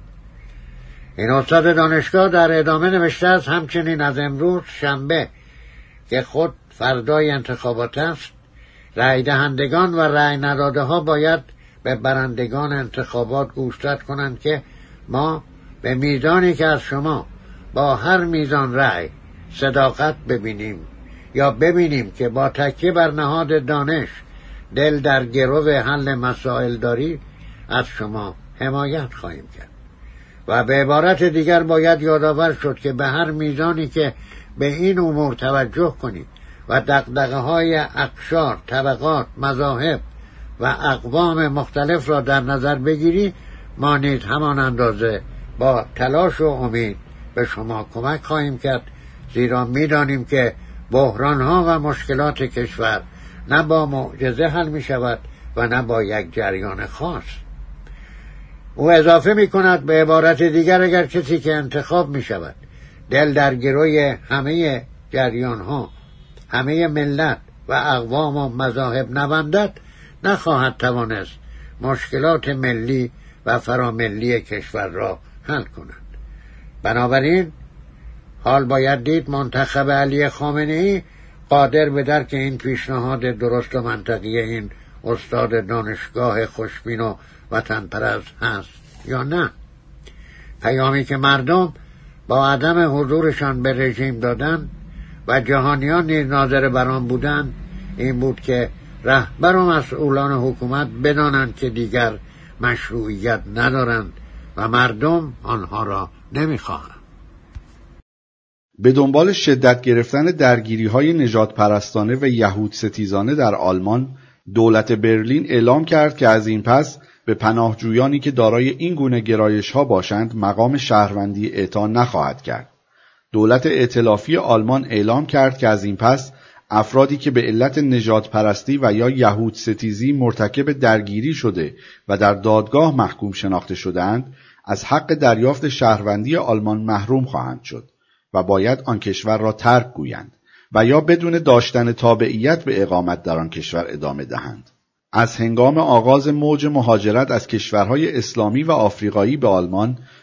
این استاد دانشگاه در ادامه نوشته است همچنین از امروز شنبه که خود فردای انتخابات است رأی دهندگان و رأی نداده ها باید به برندگان انتخابات گوشزد کنند که ما به میزانی که از شما با هر میزان رأی صداقت ببینیم یا ببینیم که با تکیه بر نهاد دانش دل در گرو حل مسائل داری از شما حمایت خواهیم کرد. و به عبارت دیگر باید یادآور شد که به هر میزانی که به این امور توجه کنید و دغدغه‌های اقشار، طبقات، مذاهب و اقوام مختلف را در نظر بگیری ما نیز همان اندازه با تلاش و امید به شما کمک خواهیم کرد، زیرا می‌دانیم که بحران‌ها و مشکلات کشور نه با معجزه حل می‌شود و نه با یک جریان خاص. او اضافه می‌کند به عبارت دیگر اگر کسی که انتخاب می‌شود دل در گروی همه جریان‌ها، همه ملت و اقوام و مذاهب نبندد نخواهد توانست مشکلات ملی و فراملی کشور را حل کند. بنابراین حال باید دید منتخب علی خامنه‌ای قادر به درک این پیشنهاد درست و منطقی این استاد دانشگاه خوشبین و وطن پرست هست یا نه. پیامی که مردم با عدم حضورشان به رژیم دادن و جهانیان نیز ناظر بر آن بودند این بود که رهبر و مسئولان حکومت بدانند که دیگر مشروعیت ندارند و مردم آنها را نمیخواهند. به دنبال شدت گرفتن درگیری‌های نژاد پرستانه و یهود ستیزانه در آلمان، دولت برلین اعلام کرد که از این پس به پناهجویانی که دارای این گونه گرایش‌ها باشند مقام شهروندی اعطا نخواهد کرد. دولت ائتلافی آلمان اعلام کرد که از این پس افرادی که به علت نژاد پرستی و یا یهود ستیزی مرتکب درگیری شده و در دادگاه محکوم شناخته شدند از حق دریافت شهروندی آلمان محروم خواهند شد و باید آن کشور را ترک گویند و یا بدون داشتن تابعیت به اقامت در آن کشور ادامه دهند. از هنگام آغاز موج مهاجرت از کشورهای اسلامی و آفریقایی به آلمان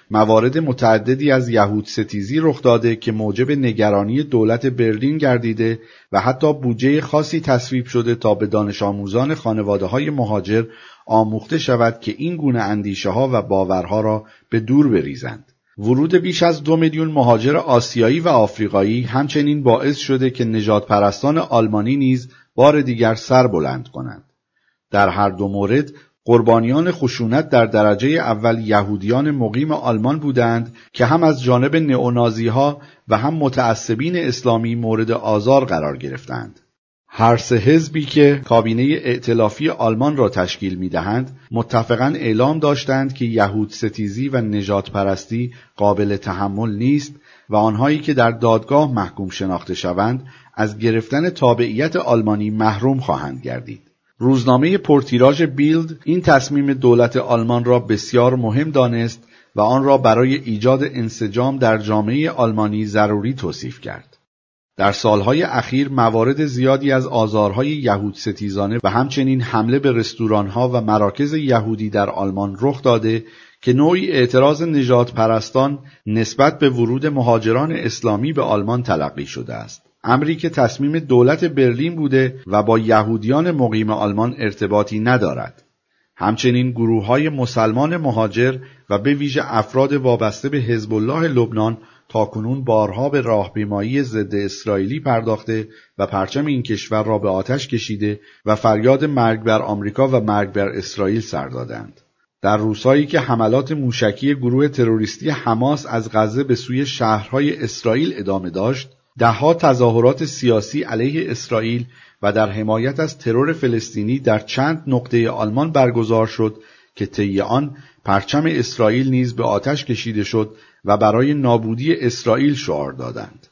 موارد متعددی از یهود ستیزی رخ داده که موجب نگرانی دولت برلین گردیده و حتی بودجه خاصی تصویب شده تا به دانش آموزان خانواده‌های مهاجر آموخته شود که این گونه اندیشه‌ها و باورها را به دور بریزند. ورود بیش از 2 میلیون مهاجر آسیایی و آفریقایی همچنین باعث شده که نژادپرستان آلمانی نیز بار دیگر سر بلند کنند. در هر دو مورد قربانیان خشونت در درجه اول یهودیان مقیم آلمان بودند که هم از جانب نئونازی‌ها و هم متعصبین اسلامی مورد آزار قرار گرفتند. هر سه حزبی که کابینه ائتلافی آلمان را تشکیل می‌دهند، متفقاً اعلام داشتند که یهود ستیزی و نژادپرستی قابل تحمل نیست و آنهایی که در دادگاه محکوم شناخته شوند، از گرفتن تابعیت آلمانی محروم خواهند گردید. روزنامه پرتیراژ بیلد این تصمیم دولت آلمان را بسیار مهم دانست و آن را برای ایجاد انسجام در جامعه آلمانی ضروری توصیف کرد. در سالهای اخیر موارد زیادی از آزارهای یهود ستیزانه و همچنین حمله به رستورانها و مراکز یهودی در آلمان رخ داده که نوعی اعتراض نژادپرستان نسبت به ورود مهاجران اسلامی به آلمان تلقی شده است. امری که تصمیم دولت برلین بوده و با یهودیان مقیم آلمان ارتباطی ندارد. همچنین گروه‌های مسلمان مهاجر و به ویژه افراد وابسته به حزب الله لبنان تاکنون بارها به راهپیمایی ضد اسرائیلی پرداخته و پرچم این کشور را به آتش کشیده و فریاد مرگ بر آمریکا و مرگ بر اسرائیل سر دادند. در روزهایی که حملات موشکی گروه تروریستی حماس از غزه به سوی شهرهای اسرائیل ادامه داشت، ده‌ها تظاهرات سیاسی علیه اسرائیل و در حمایت از ترور فلسطینی در چند نقطه آلمان برگزار شد که طی آن پرچم اسرائیل نیز به آتش کشیده شد و برای نابودی اسرائیل شعار دادند.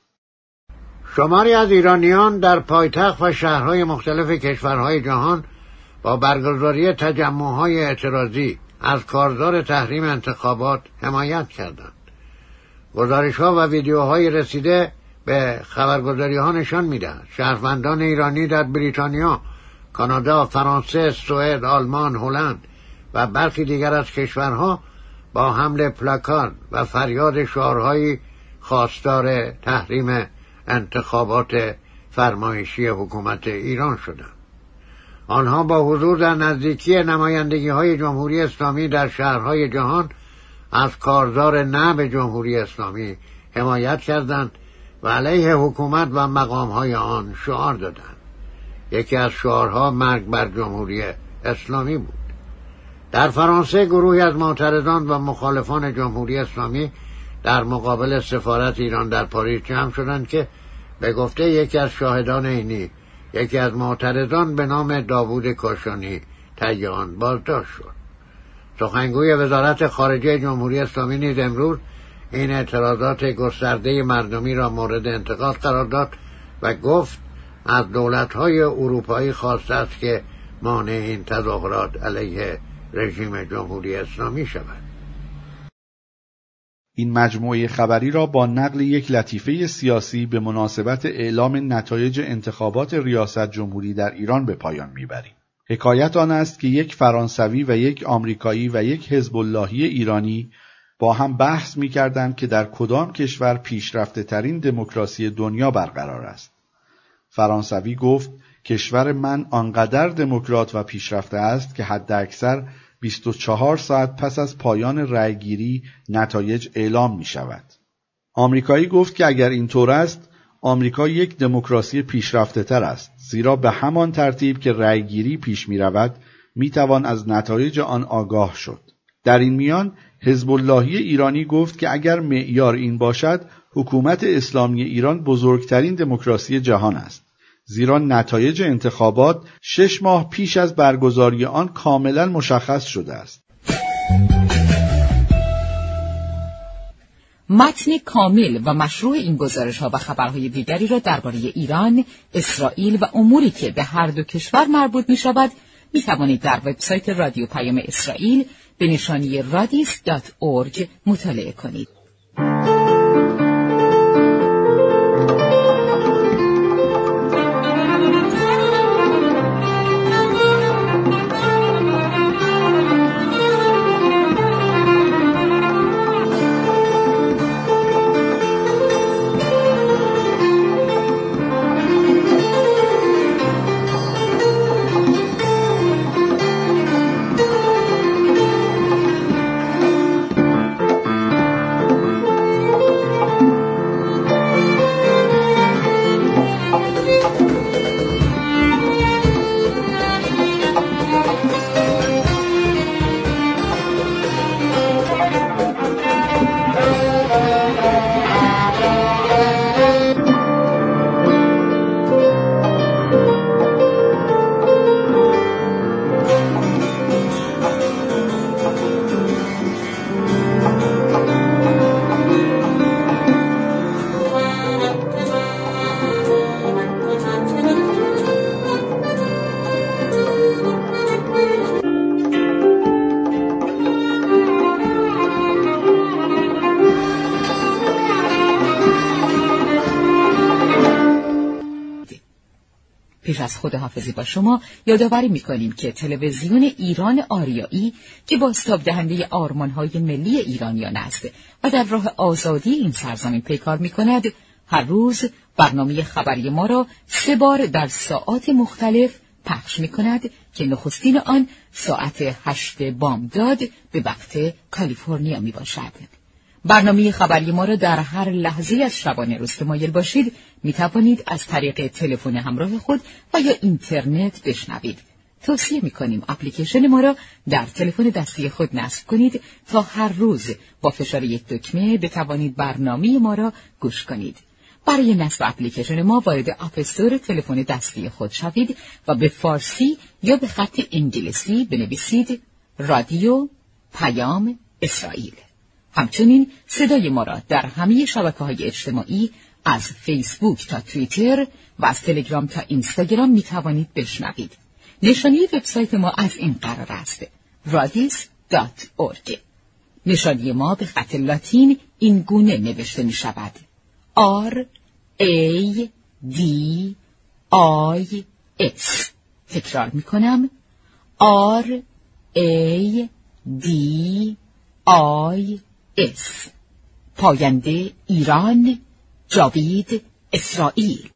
شماری از ایرانیان در پایتخت و شهرهای مختلف کشورهای جهان با برگزاری تجمع‌های اعتراضی از کارزار تحریم انتخابات حمایت کردند. گزارش‌ها و ویدیوهای رسیده به خبرگزاری‌ها نشان می‌دهد شهروندان ایرانی در بریتانیا، کانادا، فرانسه، سوئد، آلمان، هلند و برخی دیگر از کشورها با حمل پلاکارد و فریاد شعارهای خواستار تحریم انتخابات فرمایشی حکومت ایران شدند. آنها با حضور در نزدیکی نمایندگی‌های جمهوری اسلامی در شهرهای جهان از کارزار نه به جمهوری اسلامی حمایت کردند و علیه حکومت و مقام‌های آن شعار دادند. یکی از شعارها مرگ بر جمهوری اسلامی بود. در فرانسه گروهی از معترضان و مخالفان جمهوری اسلامی در مقابل سفارت ایران در پاریس جمع شدند که به گفته یکی از شاهدان عینی، یکی از معترضان به نام داوود کاشانی طی آن بازداشت شد. سخنگوی وزارت خارجه جمهوری اسلامی نیز امروز این اعتراضات گسترده مردمی را مورد انتقاد قرار داد و گفت از دولت‌های اروپایی خواسته است که مانع این تظاهرات علیه رژیم جمهوری اسلامی شود. این مجموعه خبری را با نقل یک لطیفه سیاسی به مناسبت اعلام نتایج انتخابات ریاست جمهوری در ایران به پایان می‌بریم. حکایت آن است که یک فرانسوی و یک آمریکایی و یک حزب اللهی ایرانی با هم بحث می‌کردند که در کدام کشور پیشرفته‌ترین دموکراسی دنیا برقرار است. فرانسوی گفت کشور من آنقدر دموکرات و پیشرفته است که حداکثر 24 ساعت پس از پایان رأیگیری نتایج اعلام می شود. آمریکایی گفت که اگر اینطور است، آمریکا یک دموکراسی پیشرفته تر است، زیرا به همان ترتیب که رأیگیری پیش می رود، می توان از نتایج آن آگاه شد. در این میان حزب اللهی ایرانی گفت که اگر معیار این باشد، حکومت اسلامی ایران بزرگترین دموکراسی جهان است، زیرا نتایج انتخابات 6 ماه پیش از برگزاری آن کاملا مشخص شده است. متن کامل و مشروع این گزارش‌ها و خبرهای دیگری را درباره ایران، اسرائیل و اموری که به هر دو کشور مربوط می‌شود می‌توانید در وبسایت رادیو پیام اسرائیل به نشانی radios.org مطالعه کنید. پیش از خداحافظی با شما یادآوری می‌کنیم که تلویزیون ایران آریایی که بازتاب دهنده آرمان‌های ملی ایرانیان است و در راه آزادی این سرزمین پیکار می‌کند، هر روز برنامه خبری ما را 3 بار در ساعات مختلف پخش می‌کند که نخستین آن ساعت 8 بامداد به وقت کالیفرنیا میباشد. برنامه خبری ما را در هر لحظه از شبانه روز که مایل باشید میتوانید از طریق تلفن همراه خود و یا اینترنت بشنوید. توصیه می‌کنیم اپلیکیشن ما را در تلفن دستی خود نصب کنید تا هر روز با فشار یک دکمه بتوانید برنامه ما را گوش کنید. برای نصب اپلیکیشن ما وارد اپ استور تلفن دستی خود شوید و به فارسی یا به خط انگلیسی بنویسید رادیو پیام اسرائیل. همچنین صدای ما را در همه شبکه‌های اجتماعی از فیسبوک تا توییتر و از تلگرام تا اینستاگرام می توانید بشنوید. نشانی وبسایت ما از این قرار است: radis.org. نشانی ما به خط لاتین این گونه نوشته می شود: RADIS. تکرار می کنم: RADIS. پاینده ایران، جاوید اسرائیل.